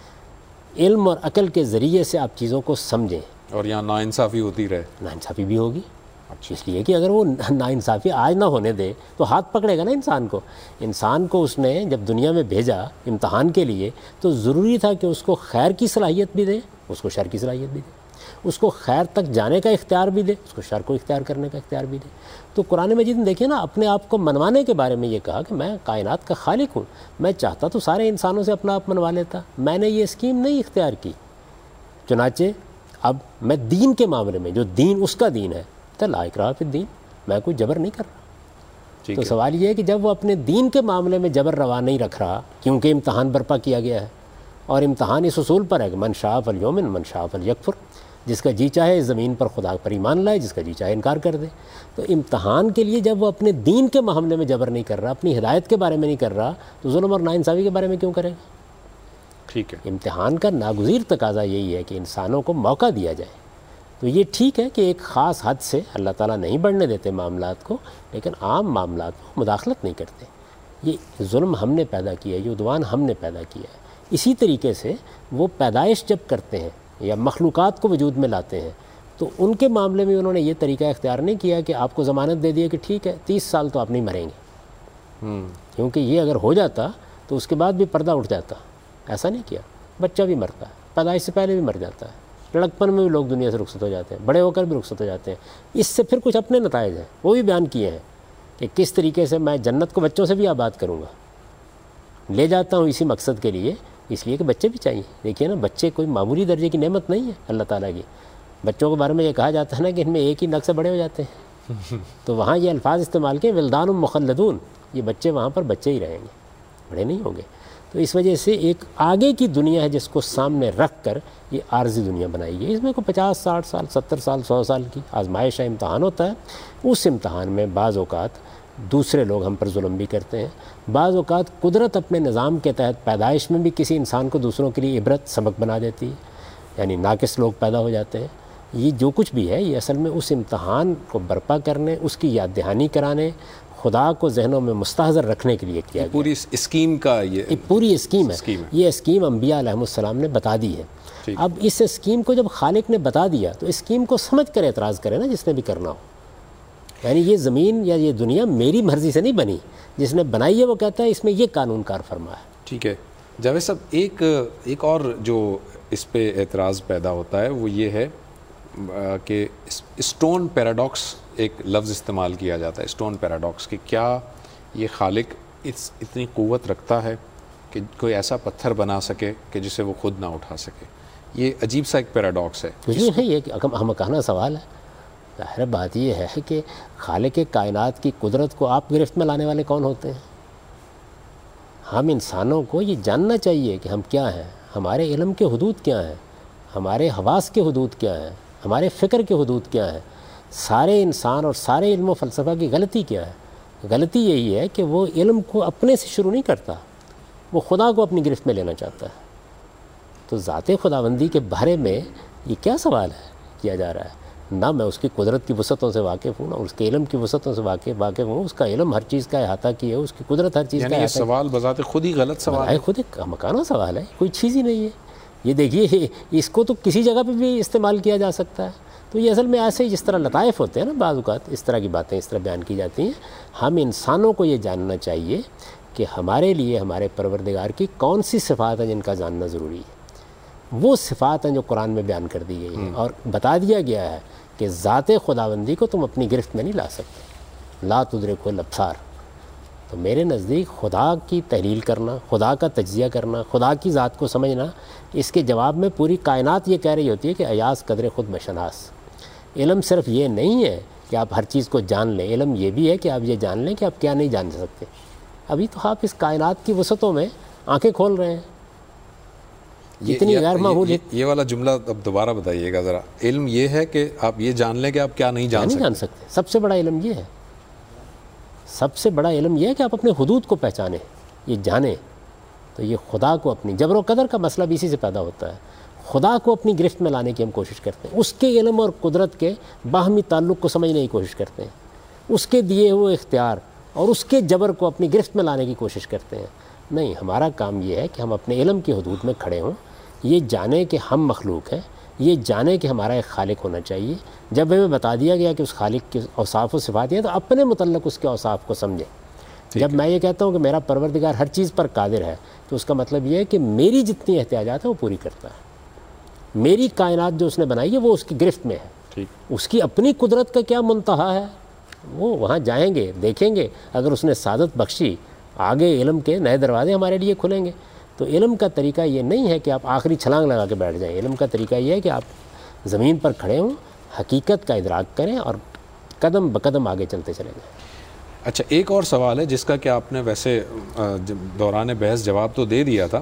[SPEAKER 2] علم اور عقل کے ذریعے سے آپ چیزوں کو سمجھیں.
[SPEAKER 1] اور یہاں ناانصافی ہوتی رہے.
[SPEAKER 2] ناانصافی بھی ہوگی. اس لیے کہ اگر وہ ناانصافی آج نہ ہونے دے تو ہاتھ پکڑے گا نا انسان کو. انسان کو اس نے جب دنیا میں بھیجا امتحان کے لیے تو ضروری تھا کہ اس کو خیر کی صلاحیت بھی دے، اس کو شر کی صلاحیت بھی دے، اس کو خیر تک جانے کا اختیار بھی دے، اس کو شر کو اختیار کرنے کا اختیار بھی دے. تو قرآن مجید میں دیکھیں نا، اپنے آپ کو منوانے کے بارے میں یہ کہا کہ میں کائنات کا خالق ہوں. میں چاہتا تو سارے انسانوں سے اپنا آپ منوا لیتا، میں نے یہ اسکیم نہیں اختیار کی. چنانچہ اب میں دین کے معاملے میں، جو دین اس کا دین ہے، تو لا اکراہ فی الدین، میں کوئی جبر نہیں کر رہا. تو سوال یہ ہے کہ جب وہ اپنے دین کے معاملے میں جبر روا نہیں رکھ رہا، کیونکہ امتحان برپا کیا گیا ہے، اور امتحان اس اصول پر ہے کہ من شاء فلیؤمن من شاء فلیکفر. جس کا جی چاہے زمین پر خدا پر ایمان لائے، جس کا جی چاہے انکار کر دے۔ تو امتحان کے لیے جب وہ اپنے دین کے معاملے میں جبر نہیں کر رہا، اپنی ہدایت کے بارے میں نہیں کر رہا، تو ظلم اور ناانصافی کے بارے میں کیوں کرے گا؟
[SPEAKER 1] ٹھیک ہے،
[SPEAKER 2] امتحان کا ناگزیر تقاضا یہی ہے کہ انسانوں کو موقع دیا جائے۔ تو یہ ٹھیک ہے کہ ایک خاص حد سے اللہ تعالیٰ نہیں بڑھنے دیتے معاملات کو، لیکن عام معاملات میں مداخلت نہیں کرتے۔ یہ ظلم ہم نے پیدا کیا ہے، یہ عدوان ہم نے پیدا کیا ہے۔ اسی طریقے سے وہ پیدائش جب کرتے ہیں یا مخلوقات کو وجود میں لاتے ہیں تو ان کے معاملے میں انہوں نے یہ طریقہ اختیار نہیں کیا کہ آپ کو ضمانت دے دیا کہ ٹھیک ہے 30 سال تو آپ نہیں مریں گے، کیونکہ یہ اگر ہو جاتا تو اس کے بعد بھی پردہ اٹھ جاتا۔ ایسا نہیں کیا، بچہ بھی مرتا ہے، پیدائش سے پہلے بھی مر جاتا ہے، لڑکپن میں بھی لوگ دنیا سے رخصت ہو جاتے ہیں، بڑے ہو کر بھی رخصت ہو جاتے ہیں۔ اس سے پھر کچھ اپنے نتائج ہیں، وہ بھی بیان کیے ہیں کہ کس طریقے سے میں جنت کو بچوں سے بھی آباد کروں گا، لے جاتا ہوں اسی مقصد کے لیے، اس لیے کہ بچے بھی چاہیے۔ دیکھیے نا، بچے کوئی معمولی درجے کی نعمت نہیں ہے اللہ تعالیٰ کی۔ بچوں کے بارے میں یہ کہا جاتا ہے نا کہ ان میں ایک ہی نق سے بڑے ہو جاتے ہیں، تو وہاں یہ الفاظ استعمال کے ولدان مخلدون، یہ بچے وہاں پر بچے ہی رہیں گے، بڑے نہیں ہوں گے۔ تو اس وجہ سے ایک آگے کی دنیا ہے جس کو سامنے رکھ کر یہ عارضی دنیا بنائی گئی۔ اس میں کوئی 50 60 سال 70 سال 100 سال کی آزمائش ہے، امتحان ہوتا ہے۔ اس امتحان میں بعض اوقات دوسرے لوگ ہم پر ظلم بھی کرتے ہیں، بعض اوقات قدرت اپنے نظام کے تحت پیدائش میں بھی کسی انسان کو دوسروں کے لیے عبرت سبق بنا دیتی ہے، یعنی ناقص لوگ پیدا ہو جاتے ہیں۔ یہ جو کچھ بھی ہے یہ اصل میں اس امتحان کو برپا کرنے، اس کی یاد دہانی کرانے، خدا کو ذہنوں میں مستحضر رکھنے کے لیے کیا گیا۔
[SPEAKER 1] پوری اسکیم کا یہ
[SPEAKER 2] پوری اسکیم ہے، یہ اسکیم انبیاء علیہ السلام نے بتا دی ہے۔ اب اس اسکیم کو جب خالق نے بتا دیا تو اسکیم کو سمجھ کر اعتراض کرے نا جس نے بھی کرنا ہو۔ یعنی یہ زمین یا یہ دنیا میری مرضی سے نہیں بنی، جس نے بنائی ہے وہ کہتا ہے اس میں یہ قانون کار فرما ہے۔
[SPEAKER 1] ٹھیک ہے جاوید صاحب، ایک اور جو اس پہ اعتراض پیدا ہوتا ہے وہ یہ ہے کہ اسٹون پیراڈاکس ایک لفظ استعمال کیا جاتا ہے، اسٹون پیراڈاکس، کہ کیا یہ خالق اتنی قوت رکھتا ہے کہ کوئی ایسا پتھر بنا سکے کہ جسے وہ خود نہ اٹھا سکے؟ یہ عجیب سا ایک پیراڈاکس ہے۔
[SPEAKER 2] یہ کہ احمقانہ سوال ہے۔ ظاہر بات یہ ہے کہ خالق کائنات کی قدرت کو آپ گرفت میں لانے والے کون ہوتے ہیں؟ ہم انسانوں کو یہ جاننا چاہیے کہ ہم کیا ہیں، ہمارے علم کے حدود کیا ہیں، ہمارے حواس کے حدود کیا ہیں، ہمارے فکر کے حدود کیا ہیں۔ سارے انسان اور سارے علم و فلسفہ کی غلطی کیا ہے؟ غلطی یہی ہے کہ وہ علم کو اپنے سے شروع نہیں کرتا، وہ خدا کو اپنی گرفت میں لینا چاہتا ہے۔ تو ذات خداوندی کے بارے میں یہ کیا سوال ہے کیا جا رہا ہے؟ نہ میں اس کی قدرت کی وسعتوں سے واقف ہوں، نہ اس کے علم کی وسعتوں سے واقف ہوں۔ اس کا علم ہر چیز کا احاطہ کی ہے، اس کی قدرت ہر چیز کا
[SPEAKER 1] احاطہ۔ یہ سوال بذات خود ہی غلط سوال ہے،
[SPEAKER 2] خود ایک مکانہ سوال ہے، کوئی چیز ہی نہیں ہے۔ یہ دیکھیے اس کو تو کسی جگہ پہ بھی استعمال کیا جا سکتا ہے۔ تو یہ اصل میں ایسے ہی جس طرح لطائف ہوتے ہیں نا، بعض اوقات اس طرح کی باتیں اس طرح بیان کی جاتی ہیں۔ ہم انسانوں کو یہ جاننا چاہیے کہ ہمارے لیے ہمارے پروردگار کی کون سی صفات ہیں جن کا جاننا ضروری ہے۔ وہ صفات ہیں جو قرآن میں بیان کر دی گئی ہیں اور بتا دیا گیا ہے کہ ذات خداوندی کو تم اپنی گرفت میں نہیں لا سکتے، لا تدرکہ الابصار۔ تو میرے نزدیک خدا کی تحلیل کرنا، خدا کا تجزیہ کرنا، خدا کی ذات کو سمجھنا، اس کے جواب میں پوری کائنات یہ کہہ رہی ہوتی ہے کہ ایاز قدر خود بشناس۔ علم صرف یہ نہیں ہے کہ آپ ہر چیز کو جان لیں، علم یہ بھی ہے کہ آپ یہ جان لیں کہ آپ کیا نہیں جان سکتے۔ ابھی تو آپ اس کائنات کی وسعتوں میں آنکھیں کھول رہے ہیں۔ اتنی غیر معمولی،
[SPEAKER 1] یہ والا جملہ اب دوبارہ بتائیے گا ذرا۔ علم یہ ہے کہ آپ یہ جان لیں کہ آپ کیا نہیں جان
[SPEAKER 2] سکتے۔ سب سے بڑا علم یہ ہے، سب سے بڑا علم یہ ہے کہ آپ اپنے حدود کو پہچانیں، یہ جانیں۔ تو یہ خدا کو اپنی جبر و قدر کا مسئلہ بھی اسی سے پیدا ہوتا ہے۔ خدا کو اپنی گرفت میں لانے کی ہم کوشش کرتے ہیں، اس کے علم اور قدرت کے باہمی تعلق کو سمجھنے کی کوشش کرتے ہیں، اس کے دیے ہوئے اختیار اور اس کے جبر کو اپنی گرفت میں لانے کی کوشش کرتے ہیں۔ نہیں، ہمارا کام یہ ہے کہ ہم اپنے علم کی حدود میں کھڑے ہوں، یہ جانیں کہ ہم مخلوق ہیں، یہ جانیں کہ ہمارا ایک خالق ہونا چاہیے۔ جب ہمیں بتا دیا گیا کہ اس خالق کے اوصاف و صفات ہیں تو اپنے متعلق اس کے اوصاف کو سمجھیں۔ جب میں یہ کہتا ہوں کہ میرا پروردگار ہر چیز پر قادر ہے تو اس کا مطلب یہ ہے کہ میری جتنی احتیاجات ہیں وہ پوری کرتا ہے۔ میری کائنات جو اس نے بنائی ہے وہ اس کی گرفت میں ہے۔ اس کی اپنی قدرت کا کیا منتہا ہے، وہ وہاں جائیں گے، دیکھیں گے۔ اگر اس نے سعادت بخشی، آگے علم کے نئے دروازے ہمارے لیے کھلیں گے۔ تو علم کا طریقہ یہ نہیں ہے کہ آپ آخری چھلانگ لگا کے بیٹھ جائیں، علم کا طریقہ یہ ہے کہ آپ زمین پر کھڑے ہوں، حقیقت کا ادراک کریں اور قدم بقدم آگے چلتے چلے جائیں۔
[SPEAKER 1] اچھا، ایک اور سوال ہے جس کا کہ آپ نے ویسے دوران بحث جواب تو دے دیا تھا،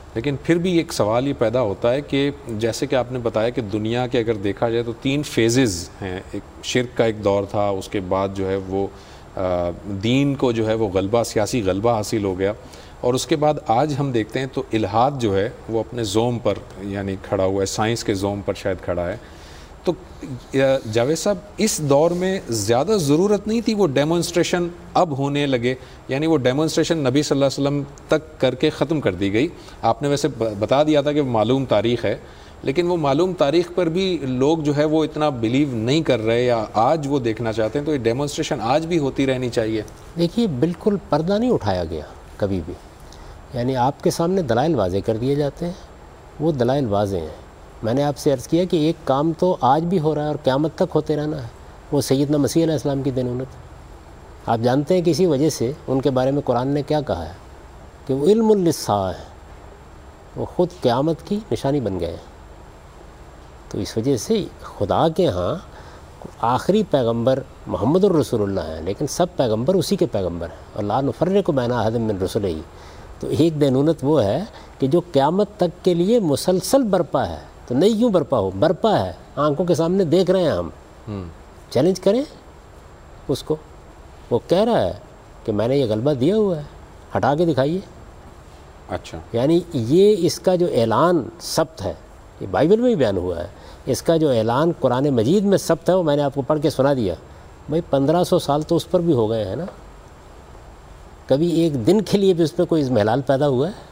[SPEAKER 1] لیکن پھر بھی ایک سوال یہ پیدا ہوتا ہے کہ جیسے کہ آپ نے بتایا کہ دنیا کے اگر دیکھا جائے تو 3 فیزز ہیں. ایک شرک کا ایک دور تھا, اس کے بعد جو ہے وہ دین کو جو ہے وہ غلبہ, سیاسی غلبہ حاصل ہو گیا, اور اس کے بعد آج ہم دیکھتے ہیں تو الحاد جو ہے وہ اپنے زوم پر یعنی کھڑا ہوا ہے, سائنس کے زوم پر شاید کھڑا ہے. تو جاوید صاحب اس دور میں زیادہ ضرورت نہیں تھی وہ ڈیمونسٹریشن اب ہونے لگے, یعنی وہ ڈیمونسٹریشن نبی صلی اللہ علیہ وسلم تک کر کے ختم کر دی گئی. آپ نے ویسے بتا دیا تھا کہ وہ معلوم تاریخ ہے, لیکن وہ معلوم تاریخ پر بھی لوگ جو ہے وہ اتنا بلیو نہیں کر رہے یا آج وہ دیکھنا چاہتے ہیں, تو یہ ڈیمونسٹریشن آج بھی ہوتی رہنی چاہیے.
[SPEAKER 2] دیکھیے بالکل پردہ نہیں اٹھایا گیا کبھی بھی, یعنی آپ کے سامنے دلائل واضح کر دیے جاتے ہیں, وہ دلائل واضح ہیں. میں نے آپ سے عرض کیا کہ ایک کام تو آج بھی ہو رہا ہے اور قیامت تک ہوتے رہنا ہے, وہ سیدنا مسیح علیہ السلام کی دینونت. آپ جانتے ہیں کہ اسی وجہ سے ان کے بارے میں قرآن نے کیا کہا ہے کہ وہ علم للساعہ ہے, وہ خود قیامت کی نشانی بن گئے ہیں. تو اس وجہ سے خدا کے ہاں آخری پیغمبر محمد الرسول اللہ ہیں, لیکن سب پیغمبر اسی کے پیغمبر ہیں, اور لا نفرق بین احد من رسلہ. تو ایک دینونت وہ ہے کہ جو قیامت تک کے لیے مسلسل برپا ہے. تو نہیں کیوں برپا ہو, برپا ہے, آنکھوں کے سامنے دیکھ رہے ہیں ہم. چیلنج کریں اس کو, وہ کہہ رہا ہے کہ میں نے یہ غلبہ دیا ہوا ہے, ہٹا کے دکھائیے.
[SPEAKER 1] اچھا,
[SPEAKER 2] یعنی یہ اس کا جو اعلان ثبت ہے, یہ بائبل میں بھی بیان ہوا ہے, اس کا جو اعلان قرآن مجید میں ثبت ہے وہ میں نے آپ کو پڑھ کے سنا دیا. بھائی 1500 سال تو اس پر بھی ہو گئے ہیں نا, کبھی ایک دن کے لیے بھی اس میں کوئی اضمحلال پیدا ہوا ہے؟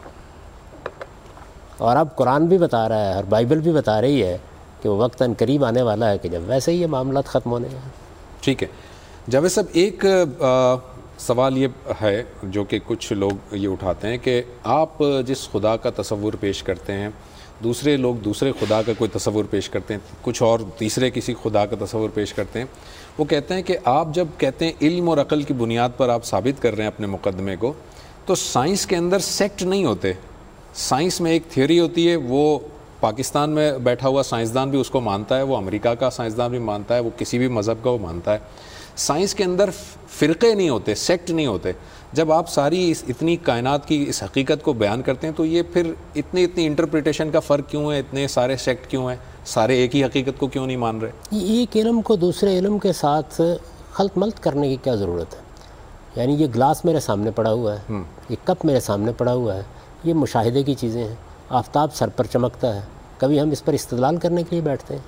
[SPEAKER 2] اور اب قرآن بھی بتا رہا ہے اور بائبل بھی بتا رہی ہے کہ وہ وقت ان قریب آنے والا ہے کہ جب ویسے ہی یہ معاملات ختم ہونے ہیں.
[SPEAKER 1] ٹھیک ہے جاوید صاحب, ایک سوال یہ ہے جو کہ کچھ لوگ یہ اٹھاتے ہیں کہ آپ جس خدا کا تصور پیش کرتے ہیں, دوسرے لوگ دوسرے خدا کا کوئی تصور پیش کرتے ہیں, کچھ اور تیسرے کسی خدا کا تصور پیش کرتے ہیں. وہ کہتے ہیں کہ آپ جب کہتے ہیں علم اور عقل کی بنیاد پر آپ ثابت کر رہے ہیں اپنے مقدمے کو, تو سائنس کے اندر سیکٹ نہیں ہوتے. سائنس میں ایک تھیوری ہوتی ہے, وہ پاکستان میں بیٹھا ہوا سائنسدان بھی اس کو مانتا ہے, وہ امریکہ کا سائنسدان بھی مانتا ہے, وہ کسی بھی مذہب کا وہ مانتا ہے. سائنس کے اندر فرقے نہیں ہوتے, سیکٹ نہیں ہوتے. جب آپ ساری اتنی کائنات کی اس حقیقت کو بیان کرتے ہیں تو یہ پھر اتنی انٹرپریٹیشن کا فرق کیوں ہے, اتنے سارے سیکٹ کیوں ہیں, سارے ایک ہی حقیقت کو کیوں نہیں مان رہے؟
[SPEAKER 2] ایک علم کو دوسرے علم کے ساتھ خلط ملط کرنے کی کیا ضرورت ہے؟ یعنی یہ گلاس میرے سامنے پڑا ہوا ہے, یہ کپ میرے سامنے پڑا ہوا ہے, یہ مشاہدے کی چیزیں ہیں. آفتاب سر پر چمکتا ہے, کبھی ہم اس پر استدلال کرنے کے لیے بیٹھتے ہیں.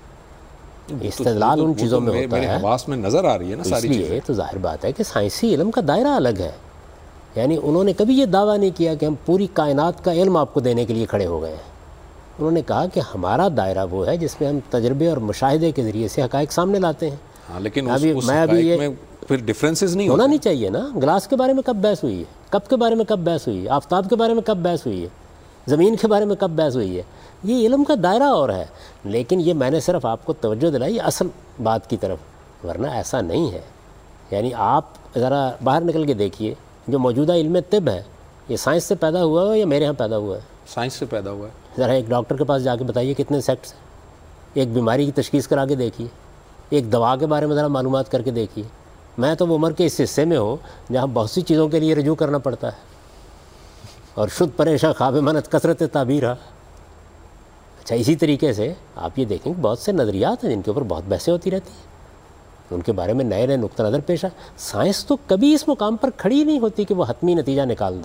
[SPEAKER 2] استدلال ان چیزوں میں ہوتا ہے,
[SPEAKER 1] حواس میں نظر آ رہی ہے نا ساری چیزیں.
[SPEAKER 2] تو ظاہر بات ہے کہ سائنسی علم کا دائرہ الگ ہے. یعنی انہوں نے کبھی یہ دعویٰ نہیں کیا کہ ہم پوری کائنات کا علم آپ کو دینے کے لیے کھڑے ہو گئے ہیں. انہوں نے کہا کہ ہمارا دائرہ وہ ہے جس میں ہم تجربے اور مشاہدے کے ذریعے سے حقائق سامنے لاتے ہیں.
[SPEAKER 1] ہاں, لیکن اس حقائق میں پھر ڈفرینسز نہیں
[SPEAKER 2] ہونا نہیں چاہیے نا. گلاس کے بارے میں کب بحث ہوئی ہے, کپ کے بارے میں کب بحث ہوئی ہے, آفتاب کے بارے میں کب بحث ہوئی ہے, زمین کے بارے میں کب بحث ہوئی ہے؟ یہ علم کا دائرہ اور ہے. لیکن یہ میں نے صرف آپ کو توجہ دلائی اصل بات کی طرف, ورنہ ایسا نہیں ہے. یعنی آپ ذرا باہر نکل کے دیکھیے, جو موجودہ علم طب ہے یہ سائنس سے پیدا ہوا ہے یا میرے ہاں پیدا ہوا ہے؟
[SPEAKER 1] سائنس سے پیدا ہوا ہے.
[SPEAKER 2] ذرا ایک ڈاکٹر کے پاس جا کے بتائیے کتنے سیکٹس ہیں. ایک بیماری کی تشخیص کرا کے دیکھیے, ایک دوا کے بارے میں ذرا معلومات کر کے دیکھیے. میں تو وہ عمر کے اس حصے میں ہوں جہاں بہت سی چیزوں کے لیے رجوع کرنا پڑتا ہے, اور شد پریشاں خواب منت کثرت تعبیر. اچھا, اسی طریقے سے آپ یہ دیکھیں کہ بہت سے نظریات ہیں جن کے اوپر بہت بحثیں ہوتی رہتی ہیں, ان کے بارے میں نئے نئے نقطہ نظر پیش آئے. سائنس تو کبھی اس مقام پر کھڑی نہیں ہوتی کہ وہ حتمی نتیجہ نکال دے.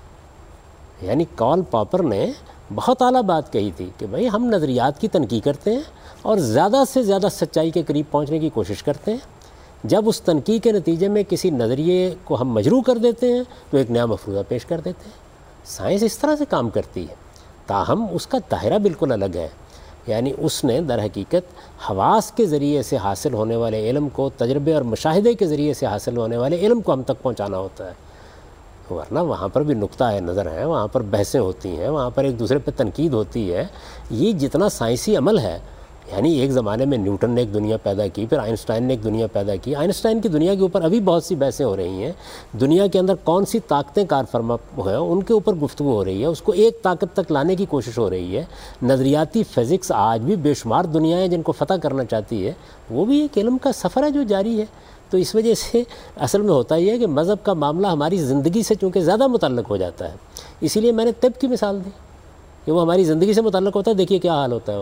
[SPEAKER 2] یعنی کارل پاپر نے بہت اعلیٰ بات کہی تھی کہ بھئی ہم نظریات کی تنقید کرتے ہیں اور زیادہ سے زیادہ سچائی کے قریب پہنچنے کی کوشش کرتے ہیں. جب اس تنقید کے نتیجے میں کسی نظریے کو ہم مجروح کر دیتے ہیں تو ایک نیا مفروضہ پیش کر دیتے ہیں. سائنس اس طرح سے کام کرتی ہے, تاہم اس کا دائرہ بالکل الگ ہے. یعنی اس نے در حقیقت حواس کے ذریعے سے حاصل ہونے والے علم کو تجربے اور مشاہدے کے ذریعے سے حاصل ہونے والے علم کو ہم تک پہنچانا ہوتا ہے. ورنہ وہاں پر بھی نقطہ نظر ہے, وہاں پر بحثیں ہوتی ہیں, وہاں پر ایک دوسرے پہ تنقید ہوتی ہے. یہ جتنا سائنسی عمل ہے, یعنی ایک زمانے میں نیوٹن نے ایک دنیا پیدا کی, پھر آئنسٹائن نے ایک دنیا پیدا کی. آئنسٹائن کی دنیا کے اوپر ابھی بہت سی بحثیں ہو رہی ہیں. دنیا کے اندر کون سی طاقتیں کار فرما ہیں ان کے اوپر گفتگو ہو رہی ہے, اس کو ایک طاقت تک لانے کی کوشش ہو رہی ہے. نظریاتی فزکس آج بھی بے شمار دنیایں جن کو فتح کرنا چاہتی ہے, وہ بھی ایک علم کا سفر ہے جو جاری ہے. تو اس وجہ سے اصل میں ہوتا یہ ہے کہ مذہب کا معاملہ ہماری زندگی سے چونکہ زیادہ متعلق ہو جاتا ہے، اسی لیے میں نے طب کی مثال دی کہ وہ ہماری زندگی سے متعلق ہوتا ہے. دیکھیے کیا حال ہوتا ہے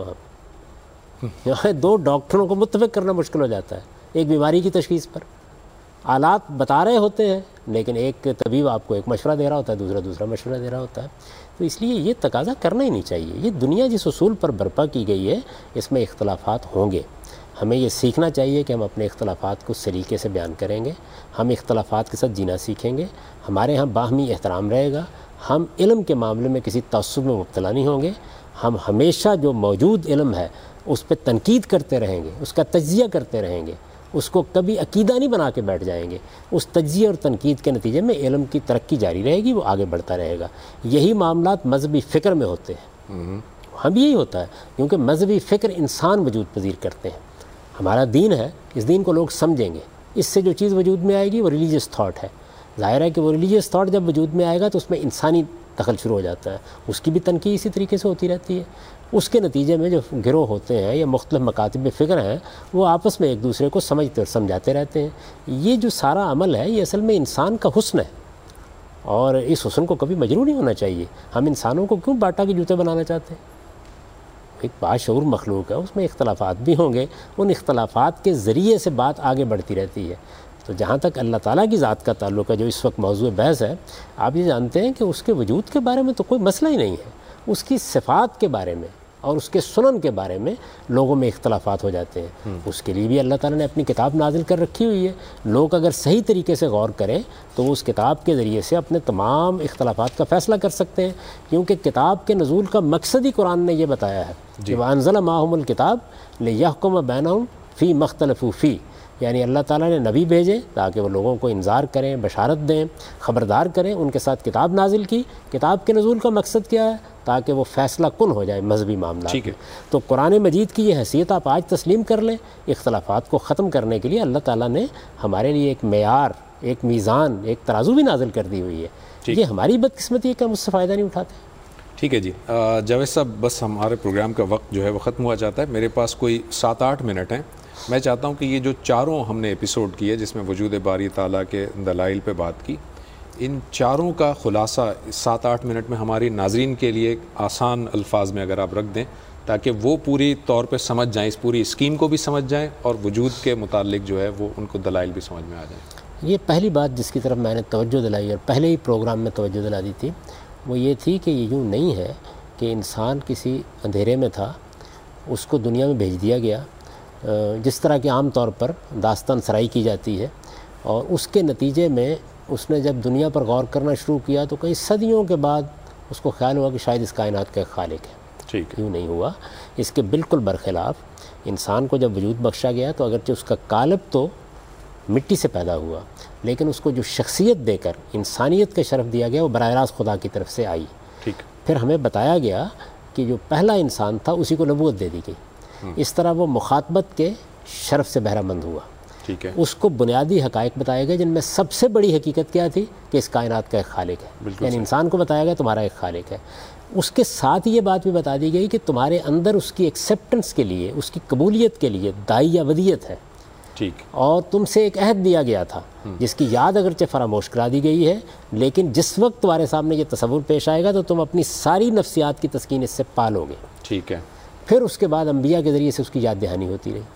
[SPEAKER 2] وہاں دو ڈاکٹروں کو متفق کرنا مشکل ہو جاتا ہے ایک بیماری کی تشخیص پر. آلات بتا رہے ہوتے ہیں لیکن ایک طبیب آپ کو ایک مشورہ دے رہا ہوتا ہے، دوسرا مشورہ دے رہا ہوتا ہے. تو اس لیے یہ تقاضا کرنا ہی نہیں چاہیے. یہ دنیا جس اصول پر برپا کی گئی ہے اس میں اختلافات ہوں گے. ہمیں یہ سیکھنا چاہیے کہ ہم اپنے اختلافات کو سلیقے سے بیان کریں گے، ہم اختلافات کے ساتھ جینا سیکھیں گے، ہمارے ہاں باہمی احترام رہے گا، ہم علم کے معاملے میں کسی تعصب میں مبتلا نہیں ہوں گے، ہم ہمیشہ جو موجود علم ہے اس پہ تنقید کرتے رہیں گے، اس کا تجزیہ کرتے رہیں گے، اس کو کبھی عقیدہ نہیں بنا کے بیٹھ جائیں گے. اس تجزیہ اور تنقید کے نتیجے میں علم کی ترقی جاری رہے گی، وہ آگے بڑھتا رہے گا. یہی معاملات مذہبی فکر میں ہوتے ہیں. ہم یہی ہوتا ہے کیونکہ مذہبی فکر انسان وجود پذیر کرتے ہیں. ہمارا دین ہے، اس دین کو لوگ سمجھیں گے. اس سے جو چیز وجود میں آئے گی وہ ریلیجیس تھاٹ ہے. ظاہر ہے کہ وہ ریلیجیس تھاٹ جب وجود میں آئے گا تو اس میں انسانی دخل شروع ہو جاتا ہے، اس کی بھی تنقید اسی طریقے سے ہوتی رہتی ہے. اس کے نتیجے میں جو گروہ ہوتے ہیں یا مختلف مکاتب فکر ہیں وہ آپس میں ایک دوسرے کو سمجھتے اور سمجھاتے رہتے ہیں. یہ جو سارا عمل ہے یہ اصل میں انسان کا حسن ہے اور اس حسن کو کبھی مجروح نہیں ہونا چاہیے. ہم انسانوں کو کیوں باٹا کے جوتے بنانا چاہتے ہیں؟ ایک باشعور مخلوق ہے، اس میں اختلافات بھی ہوں گے، ان اختلافات کے ذریعے سے بات آگے بڑھتی رہتی ہے. تو جہاں تک اللہ تعالیٰ کی ذات کا تعلق ہے جو اس وقت موضوع بحث ہے، آپ یہ جانتے ہیں کہ اس کے وجود کے بارے میں تو کوئی مسئلہ ہی نہیں ہے. اس کی صفات کے بارے میں اور اس کے سنن کے بارے میں لوگوں میں اختلافات ہو جاتے ہیں. اس کے لیے بھی اللہ تعالیٰ نے اپنی کتاب نازل کر رکھی ہوئی ہے. لوگ اگر صحیح طریقے سے غور کریں تو وہ اس کتاب کے ذریعے سے اپنے تمام اختلافات کا فیصلہ کر سکتے ہیں، کیونکہ کتاب کے نزول کا مقصد ہی قرآن نے یہ بتایا ہے کہ وَأَنزَلَ مَعَهُمُ الْكِتَابَ لِيَحْكُمَ بَيْنَهُمْ فِي مَا اخْتَلَفُوا فِيهِ. یعنی اللہ تعالیٰ نے نبی بھیجے تاکہ وہ لوگوں کو انذار کریں، بشارت دیں، خبردار کریں. ان کے ساتھ کتاب نازل کی. کتاب کے نزول کا مقصد کیا ہے؟ تاکہ وہ فیصلہ کن ہو جائے مذہبی معاملات میں. تو قرآن مجید کی یہ حیثیت آپ آج تسلیم کر لیں. اختلافات کو ختم کرنے کے لیے اللہ تعالیٰ نے ہمارے لیے ایک معیار، ایک میزان، ایک ترازو بھی نازل کر دی ہوئی ہے. یہ ہماری بدقسمتی ہے کہ ہم اس سے فائدہ نہیں اٹھاتے.
[SPEAKER 1] ٹھیک ہے جی جاوید صاحب، بس ہمارے پروگرام کا وقت جو ہے وہ ختم ہوا جاتا ہے. میرے پاس کوئی 7-8 منٹ ہیں. میں چاہتا ہوں کہ یہ جو چاروں ہم نے ایپیسوڈ کیے جس میں وجود باری تعالیٰ کے دلائل پہ بات کی، ان چاروں کا خلاصہ 7-8 منٹ میں ہماری ناظرین کے لیے آسان الفاظ میں اگر آپ رکھ دیں تاکہ وہ پوری طور پہ سمجھ جائیں، اس پوری اسکیم کو بھی سمجھ جائیں اور وجود کے متعلق جو ہے وہ ان کو دلائل بھی سمجھ میں آ جائیں.
[SPEAKER 2] یہ پہلی بات جس کی طرف میں نے توجہ دلائی اور پہلے ہی پروگرام میں توجہ دلا دی تھی وہ یہ تھی کہ یہ یوں نہیں ہے کہ انسان کسی اندھیرے میں تھا، اس کو دنیا میں بھیج دیا گیا، جس طرح کہ عام طور پر داستان سرائی کی جاتی ہے، اور اس کے نتیجے میں اس نے جب دنیا پر غور کرنا شروع کیا تو کئی صدیوں کے بعد اس کو خیال ہوا کہ شاید اس کائنات کا ایک خالق ہے.
[SPEAKER 1] ٹھیک ہے.
[SPEAKER 2] یوں نہیں ہوا. اس کے بالکل برخلاف انسان کو جب وجود بخشا گیا تو اگرچہ اس کا قالب تو مٹی سے پیدا ہوا لیکن اس کو جو شخصیت دے کر انسانیت کا شرف دیا گیا وہ براہ راست خدا کی طرف سے آئی.
[SPEAKER 1] ٹھیک.
[SPEAKER 2] پھر ہمیں بتایا گیا کہ جو پہلا انسان تھا اسی کو نبوت دے دی گئی. اس طرح وہ مخاطبت کے شرف سے بہرہ مند ہوا.
[SPEAKER 1] ٹھیک ہے.
[SPEAKER 2] اس کو بنیادی حقائق بتائے گئے جن میں سب سے بڑی حقیقت کیا تھی کہ اس کائنات کا ایک خالق ہے. یعنی انسان کو بتایا گیا تمہارا ایک خالق ہے. اس کے ساتھ یہ بات بھی بتا دی گئی کہ تمہارے اندر اس کی ایکسیپٹنس کے لیے، اس کی قبولیت کے لیے داعی یا ودیت ہے.
[SPEAKER 1] ٹھیک.
[SPEAKER 2] اور تم سے ایک عہد دیا گیا تھا جس کی یاد اگرچہ فراموش کرا دی گئی ہے لیکن جس وقت تمہارے سامنے یہ تصور پیش آئے گا تو تم اپنی ساری نفسیات کی تسکین اس سے پالو گے.
[SPEAKER 1] ٹھیک ہے.
[SPEAKER 2] پھر اس کے بعد انبیاء کے ذریعے سے اس کی یاد دہانی ہوتی رہی.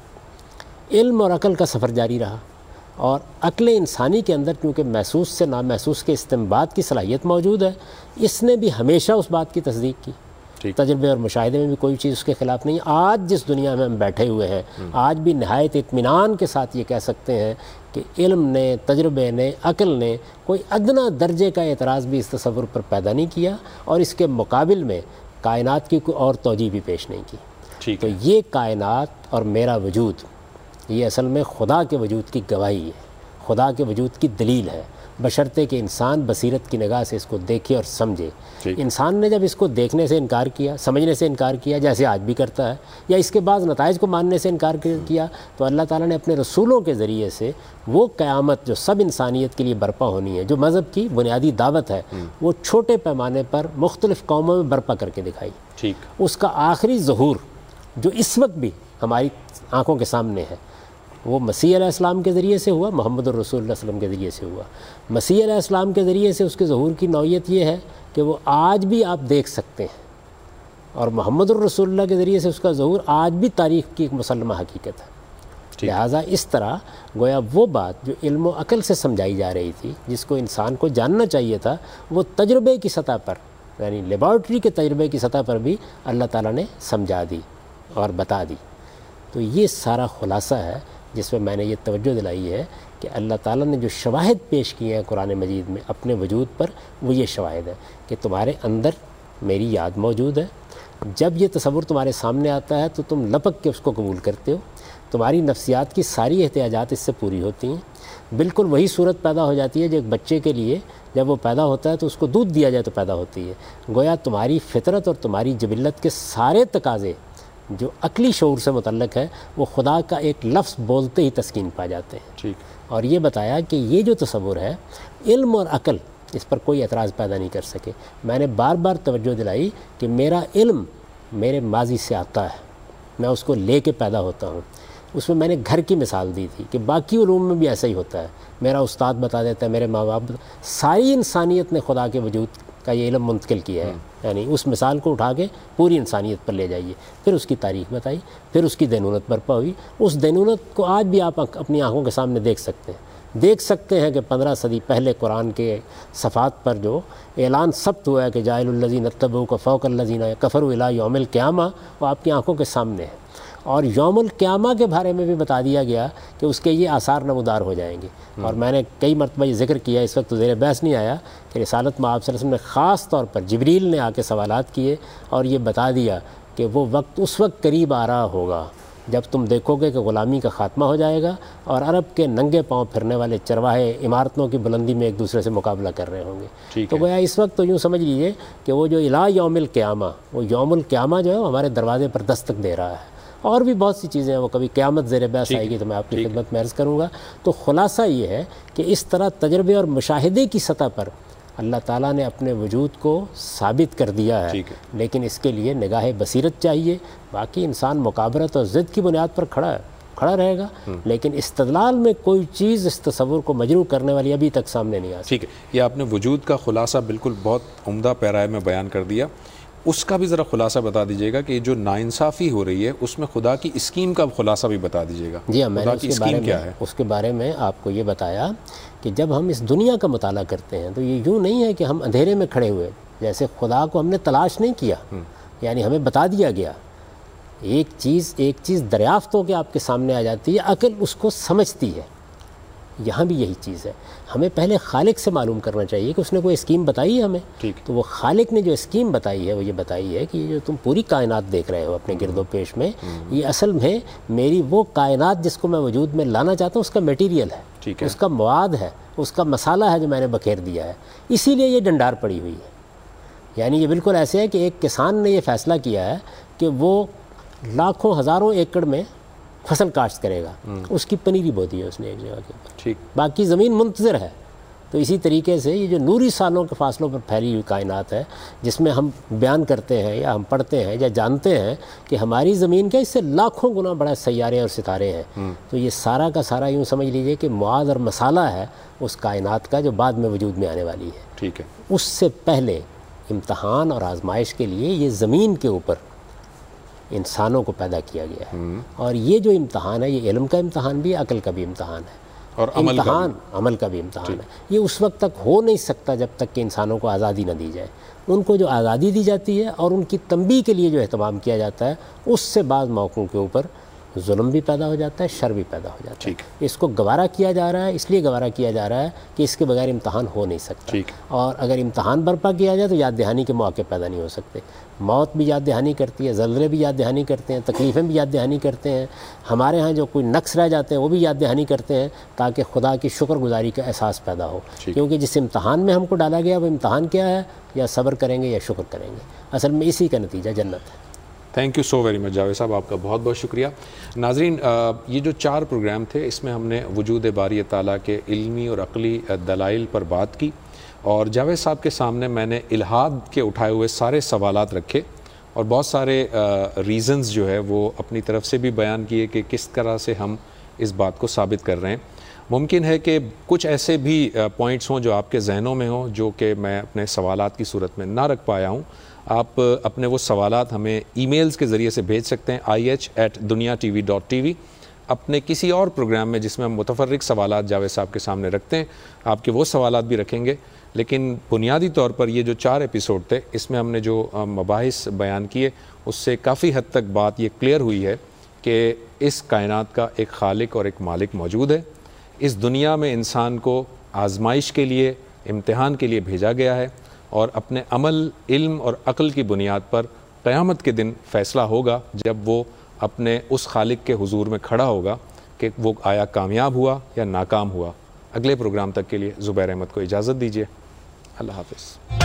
[SPEAKER 2] علم اور عقل کا سفر جاری رہا اور عقل انسانی کے اندر کیونکہ محسوس سے نامحسوس کے استنباط کی صلاحیت موجود ہے، اس نے بھی ہمیشہ اس بات کی تصدیق کی. تجربے اور مشاہدے میں بھی کوئی چیز اس کے خلاف نہیں. آج جس دنیا میں ہم بیٹھے ہوئے ہیں آج بھی نہایت اطمینان کے ساتھ یہ کہہ سکتے ہیں کہ علم نے، تجربے نے، عقل نے کوئی ادنا درجے کا اعتراض بھی اس تصور پر پیدا نہیں کیا اور اس کے مقابل میں کائنات کی کوئی اور توجیہ بھی پیش نہیں کی. تو یہ کائنات اور میرا وجود یہ اصل میں خدا کے وجود کی گواہی ہے، خدا کے وجود کی دلیل ہے، بشرطے کہ انسان بصیرت کی نگاہ سے اس کو دیکھے اور سمجھے. انسان نے جب اس کو دیکھنے سے انکار کیا، سمجھنے سے انکار کیا جیسے آج بھی کرتا ہے، یا اس کے بعض نتائج کو ماننے سے انکار کیا، تو اللہ تعالیٰ نے اپنے رسولوں کے ذریعے سے وہ قیامت جو سب انسانیت کے لیے برپا ہونی ہے، جو مذہب کی بنیادی دعوت ہے، وہ چھوٹے پیمانے پر مختلف قوموں میں برپا کر کے دکھائی. اس کا آخری ظہور جو اس وقت بھی ہماری آنکھوں کے سامنے ہے، وہ مسیح علیہ السلام کے ذریعے سے ہوا، محمد الرسول اللہ علیہ وسلم کے ذریعے سے ہوا۔ مسیح علیہ السلام کے ذریعے سے اس کے ظہور کی نوعیت یہ ہے کہ وہ آج بھی آپ دیکھ سکتے ہیں، اور محمد الرسول اللہ کے ذریعے سے اس کا ظہور آج بھی تاریخ کی ایک مسلمہ حقیقت ہے۔ لہٰذا اس طرح گویا وہ بات جو علم و عقل سے سمجھائی جا رہی تھی، جس کو انسان کو جاننا چاہیے تھا، وہ تجربے کی سطح پر، یعنی لیبارٹری کے تجربے کی سطح پر بھی اللہ تعالیٰ نے سمجھا دی اور بتا دی۔ تو یہ سارا خلاصہ ہے جس میں میں نے یہ توجہ دلائی ہے کہ اللہ تعالیٰ نے جو شواہد پیش کیے ہیں قرآن مجید میں اپنے وجود پر، وہ یہ شواہد ہے کہ تمہارے اندر میری یاد موجود ہے، جب یہ تصور تمہارے سامنے آتا ہے تو تم لپک کے اس کو قبول کرتے ہو، تمہاری نفسیات کی ساری احتیاجات اس سے پوری ہوتی ہیں۔ بالکل وہی صورت پیدا ہو جاتی ہے جو ایک بچے کے لیے جب وہ پیدا ہوتا ہے تو اس کو دودھ دیا جائے تو پیدا ہوتی ہے۔ گویا تمہاری فطرت اور تمہاری جبلت کے سارے تقاضے جو عقلی شعور سے متعلق ہے، وہ خدا کا ایک لفظ بولتے ہی تسکین پا جاتے ہیں۔ ٹھیک۔ اور یہ بتایا کہ یہ جو تصور ہے، علم اور عقل اس پر کوئی اعتراض پیدا نہیں کر سکے۔ میں نے بار بار توجہ دلائی کہ میرا علم میرے ماضی سے آتا ہے، میں اس کو لے کے پیدا ہوتا ہوں۔ اس میں نے گھر کی مثال دی تھی کہ باقی علوم میں بھی ایسا ہی ہوتا ہے، میرا استاد بتا دیتا ہے، میرے ماں باپ، ساری انسانیت نے خدا کے وجود کا یہ علم منتقل کیا ہے۔ یعنی اس مثال کو اٹھا کے پوری انسانیت پر لے جائیے، پھر اس کی تاریخ بتائی، پھر اس کی دینونت برپا ہوئی۔ اس دینونت کو آج بھی آپ اپنی آنکھوں کے سامنے دیکھ سکتے ہیں کہ 15 صدی پہلے قرآن کے صفحات پر جو اعلان ثبت ہوا ہے کہ جاعل الذین اتبعوک فوق الذین کفروا الی یوم القیامہ، وہ آپ کی آنکھوں کے سامنے ہے۔ اور یوم القیامہ کے بارے میں بھی بتا دیا گیا کہ اس کے یہ آثار نمودار ہو جائیں گے۔ اور میں نے کئی مرتبہ یہ ذکر کیا، اس وقت تو زیر بحث نہیں آیا، کہ رسالت میں آپ صلی اللہ علیہ وسلم نے خاص طور پر جبریل نے آ کے سوالات کیے اور یہ بتا دیا کہ وہ وقت اس وقت قریب آ رہا ہوگا جب تم دیکھو گے کہ غلامی کا خاتمہ ہو جائے گا اور عرب کے ننگے پاؤں پھرنے والے چرواہے عمارتوں کی بلندی میں ایک دوسرے سے مقابلہ کر رہے ہوں گے۔ تو گویا اس وقت تو یوں سمجھ لیجئے کہ وہ جو الی یوم القیامہ، وہ یوم القیامہ جو ہے وہ ہمارے دروازے پر دستک دے رہا ہے۔ اور بھی بہت سی چیزیں ہیں، وہ کبھی قیامت زیر بحث آئے گی تو میں آپ کی خدمت میں عرض کروں گا۔ تو خلاصہ یہ ہے کہ اس طرح تجربے اور مشاہدے کی سطح پر اللہ تعالیٰ نے اپنے وجود کو ثابت کر دیا ہے، لیکن اس کے لیے نگاہ بصیرت چاہیے۔ باقی انسان مکابرت اور ضد کی بنیاد پر کھڑا رہے گا، لیکن استدلال میں کوئی چیز اس تصور کو مجروح کرنے والی ابھی تک سامنے نہیں آ سکی۔
[SPEAKER 1] ٹھیک ہے، یہ آپ نے وجود کا خلاصہ بالکل بہت عمدہ پیرائے میں بیان کر دیا۔ اس کا بھی ذرا خلاصہ بتا دیجیے گا کہ جو ناانصافی ہو رہی ہے اس میں خدا کی اسکیم کا خلاصہ بھی بتا دیجیے گا۔
[SPEAKER 2] جی ہاں، میں نے اس کے بارے میں آپ کو یہ بتایا کہ جب ہم اس دنیا کا مطالعہ کرتے ہیں تو یہ یوں نہیں ہے کہ ہم اندھیرے میں کھڑے ہوئے، جیسے خدا کو ہم نے تلاش نہیں کیا، یعنی ہمیں بتا دیا گیا۔ ایک چیز دریافت ہو کے آپ کے سامنے آ جاتی ہے، عقل اس کو سمجھتی ہے۔ یہاں بھی یہی چیز ہے، ہمیں پہلے خالق سے معلوم کرنا چاہیے کہ اس نے کوئی اسکیم بتائی ہے ہمیں۔ تو وہ خالق نے جو اسکیم بتائی ہے وہ یہ بتائی ہے کہ یہ جو تم پوری کائنات دیکھ رہے ہو اپنے گرد و پیش میں، یہ اصل میں میری وہ کائنات جس کو میں وجود میں لانا چاہتا ہوں اس کا میٹیریل ہے، اس کا مواد ہے، اس کا مسالہ ہے جو میں نے بکھیر دیا ہے، اسی لیے یہ ڈنڈار پڑی ہوئی ہے۔ یعنی یہ بالکل ایسے ہے کہ ایک کسان نے یہ فیصلہ کیا ہے کہ وہ لاکھوں ہزاروں ایکڑ میں فصل کاشت کرے گا، اس کی پنیری بو دی ہے اس نے ایک جگہ کے اوپر، باقی زمین منتظر ہے۔ تو اسی طریقے سے یہ جو نوری سالوں کے فاصلوں پر پھیلی ہوئی کائنات ہے، جس میں ہم بیان کرتے ہیں یا ہم پڑھتے ہیں یا جانتے ہیں کہ ہماری زمین کے اس سے لاکھوں گنا بڑا سیارے اور ستارے ہیں، تو یہ سارا کا سارا یوں سمجھ لیجئے کہ مواد اور مسالہ ہے اس کائنات کا جو بعد میں وجود میں آنے والی ہے۔ ٹھیک ہے، اس سے پہلے امتحان اور آزمائش کے لیے یہ زمین کے اوپر انسانوں کو پیدا کیا گیا ہے، اور یہ جو امتحان ہے یہ علم کا امتحان بھی ہے، عقل کا بھی امتحان ہے، اور عمل کا بھی امتحان ہے۔ یہ اس وقت تک ہو نہیں سکتا جب تک کہ انسانوں کو آزادی نہ دی جائے۔ ان کو جو آزادی دی جاتی ہے اور ان کی تنبیہ کے لیے جو اہتمام کیا جاتا ہے، اس سے بعض موقعوں کے اوپر ظلم بھی پیدا ہو جاتا ہے، شر بھی پیدا ہو جاتا ہے۔ اس کو گوارا کیا جا رہا ہے، اس لیے گوارا کیا جا رہا ہے کہ اس کے بغیر امتحان ہو نہیں سکتا، اور اگر امتحان برپا کیا جائے تو یاد دہانی کے مواقع پیدا نہیں ہو سکتے۔ موت بھی یاد دہانی کرتی ہے، زلزلے بھی یاد دہانی کرتے ہیں، تکلیفیں بھی یاد دہانی کرتے ہیں، ہمارے ہاں جو کوئی نقص رہ جاتے ہیں وہ بھی یاد دہانی کرتے ہیں، تاکہ خدا کی شکر گزاری کا احساس پیدا ہو۔ کیونکہ جس امتحان میں ہم کو ڈالا گیا وہ امتحان کیا ہے؟ یا صبر کریں گے یا شکر کریں گے، اصل میں اسی کا نتیجہ جنت ہے۔
[SPEAKER 1] Thank you so very much Javed Sahab, آپ کا بہت بہت شکریہ۔ ناظرین، یہ جو 4 پروگرام تھے اس میں ہم نے وجود باری تعالیٰ کے علمی اور عقلی دلائل پر بات کی، اور جاوید صاحب کے سامنے میں نے الہاد کے اٹھائے ہوئے سارے سوالات رکھے، اور بہت سارے ریزنز جو ہے وہ اپنی طرف سے بھی بیان کیے کہ کس طرح سے ہم اس بات کو ثابت کر رہے ہیں۔ ممکن ہے کہ کچھ ایسے بھی پوائنٹس ہوں جو آپ کے ذہنوں میں ہوں جو کہ میں اپنے سوالات کی صورت میں نہ رکھ پایا ہوں۔ آپ اپنے وہ سوالات ہمیں ای میلز کے ذریعے سے بھیج سکتے ہیں ih@duniatv.tv۔ اپنے کسی اور پروگرام میں جس میں ہم متفرق سوالات جاوید صاحب کے سامنے رکھتے ہیں، آپ کے وہ سوالات بھی رکھیں گے، لیکن بنیادی طور پر یہ جو 4 ایپیسوڈ تھے اس میں ہم نے جو مباحث بیان کیے اس سے کافی حد تک بات یہ کلیئر ہوئی ہے کہ اس کائنات کا ایک خالق اور ایک مالک موجود ہے۔ اس دنیا میں انسان کو آزمائش کے لیے، امتحان کے لیے بھیجا گیا ہے، اور اپنے عمل، علم اور عقل کی بنیاد پر قیامت کے دن فیصلہ ہوگا جب وہ اپنے اس خالق کے حضور میں کھڑا ہوگا کہ وہ آیا کامیاب ہوا یا ناکام ہوا۔ اگلے پروگرام تک کے لیے زبیر احمد کو اجازت دیجیے۔ اللہ حافظ۔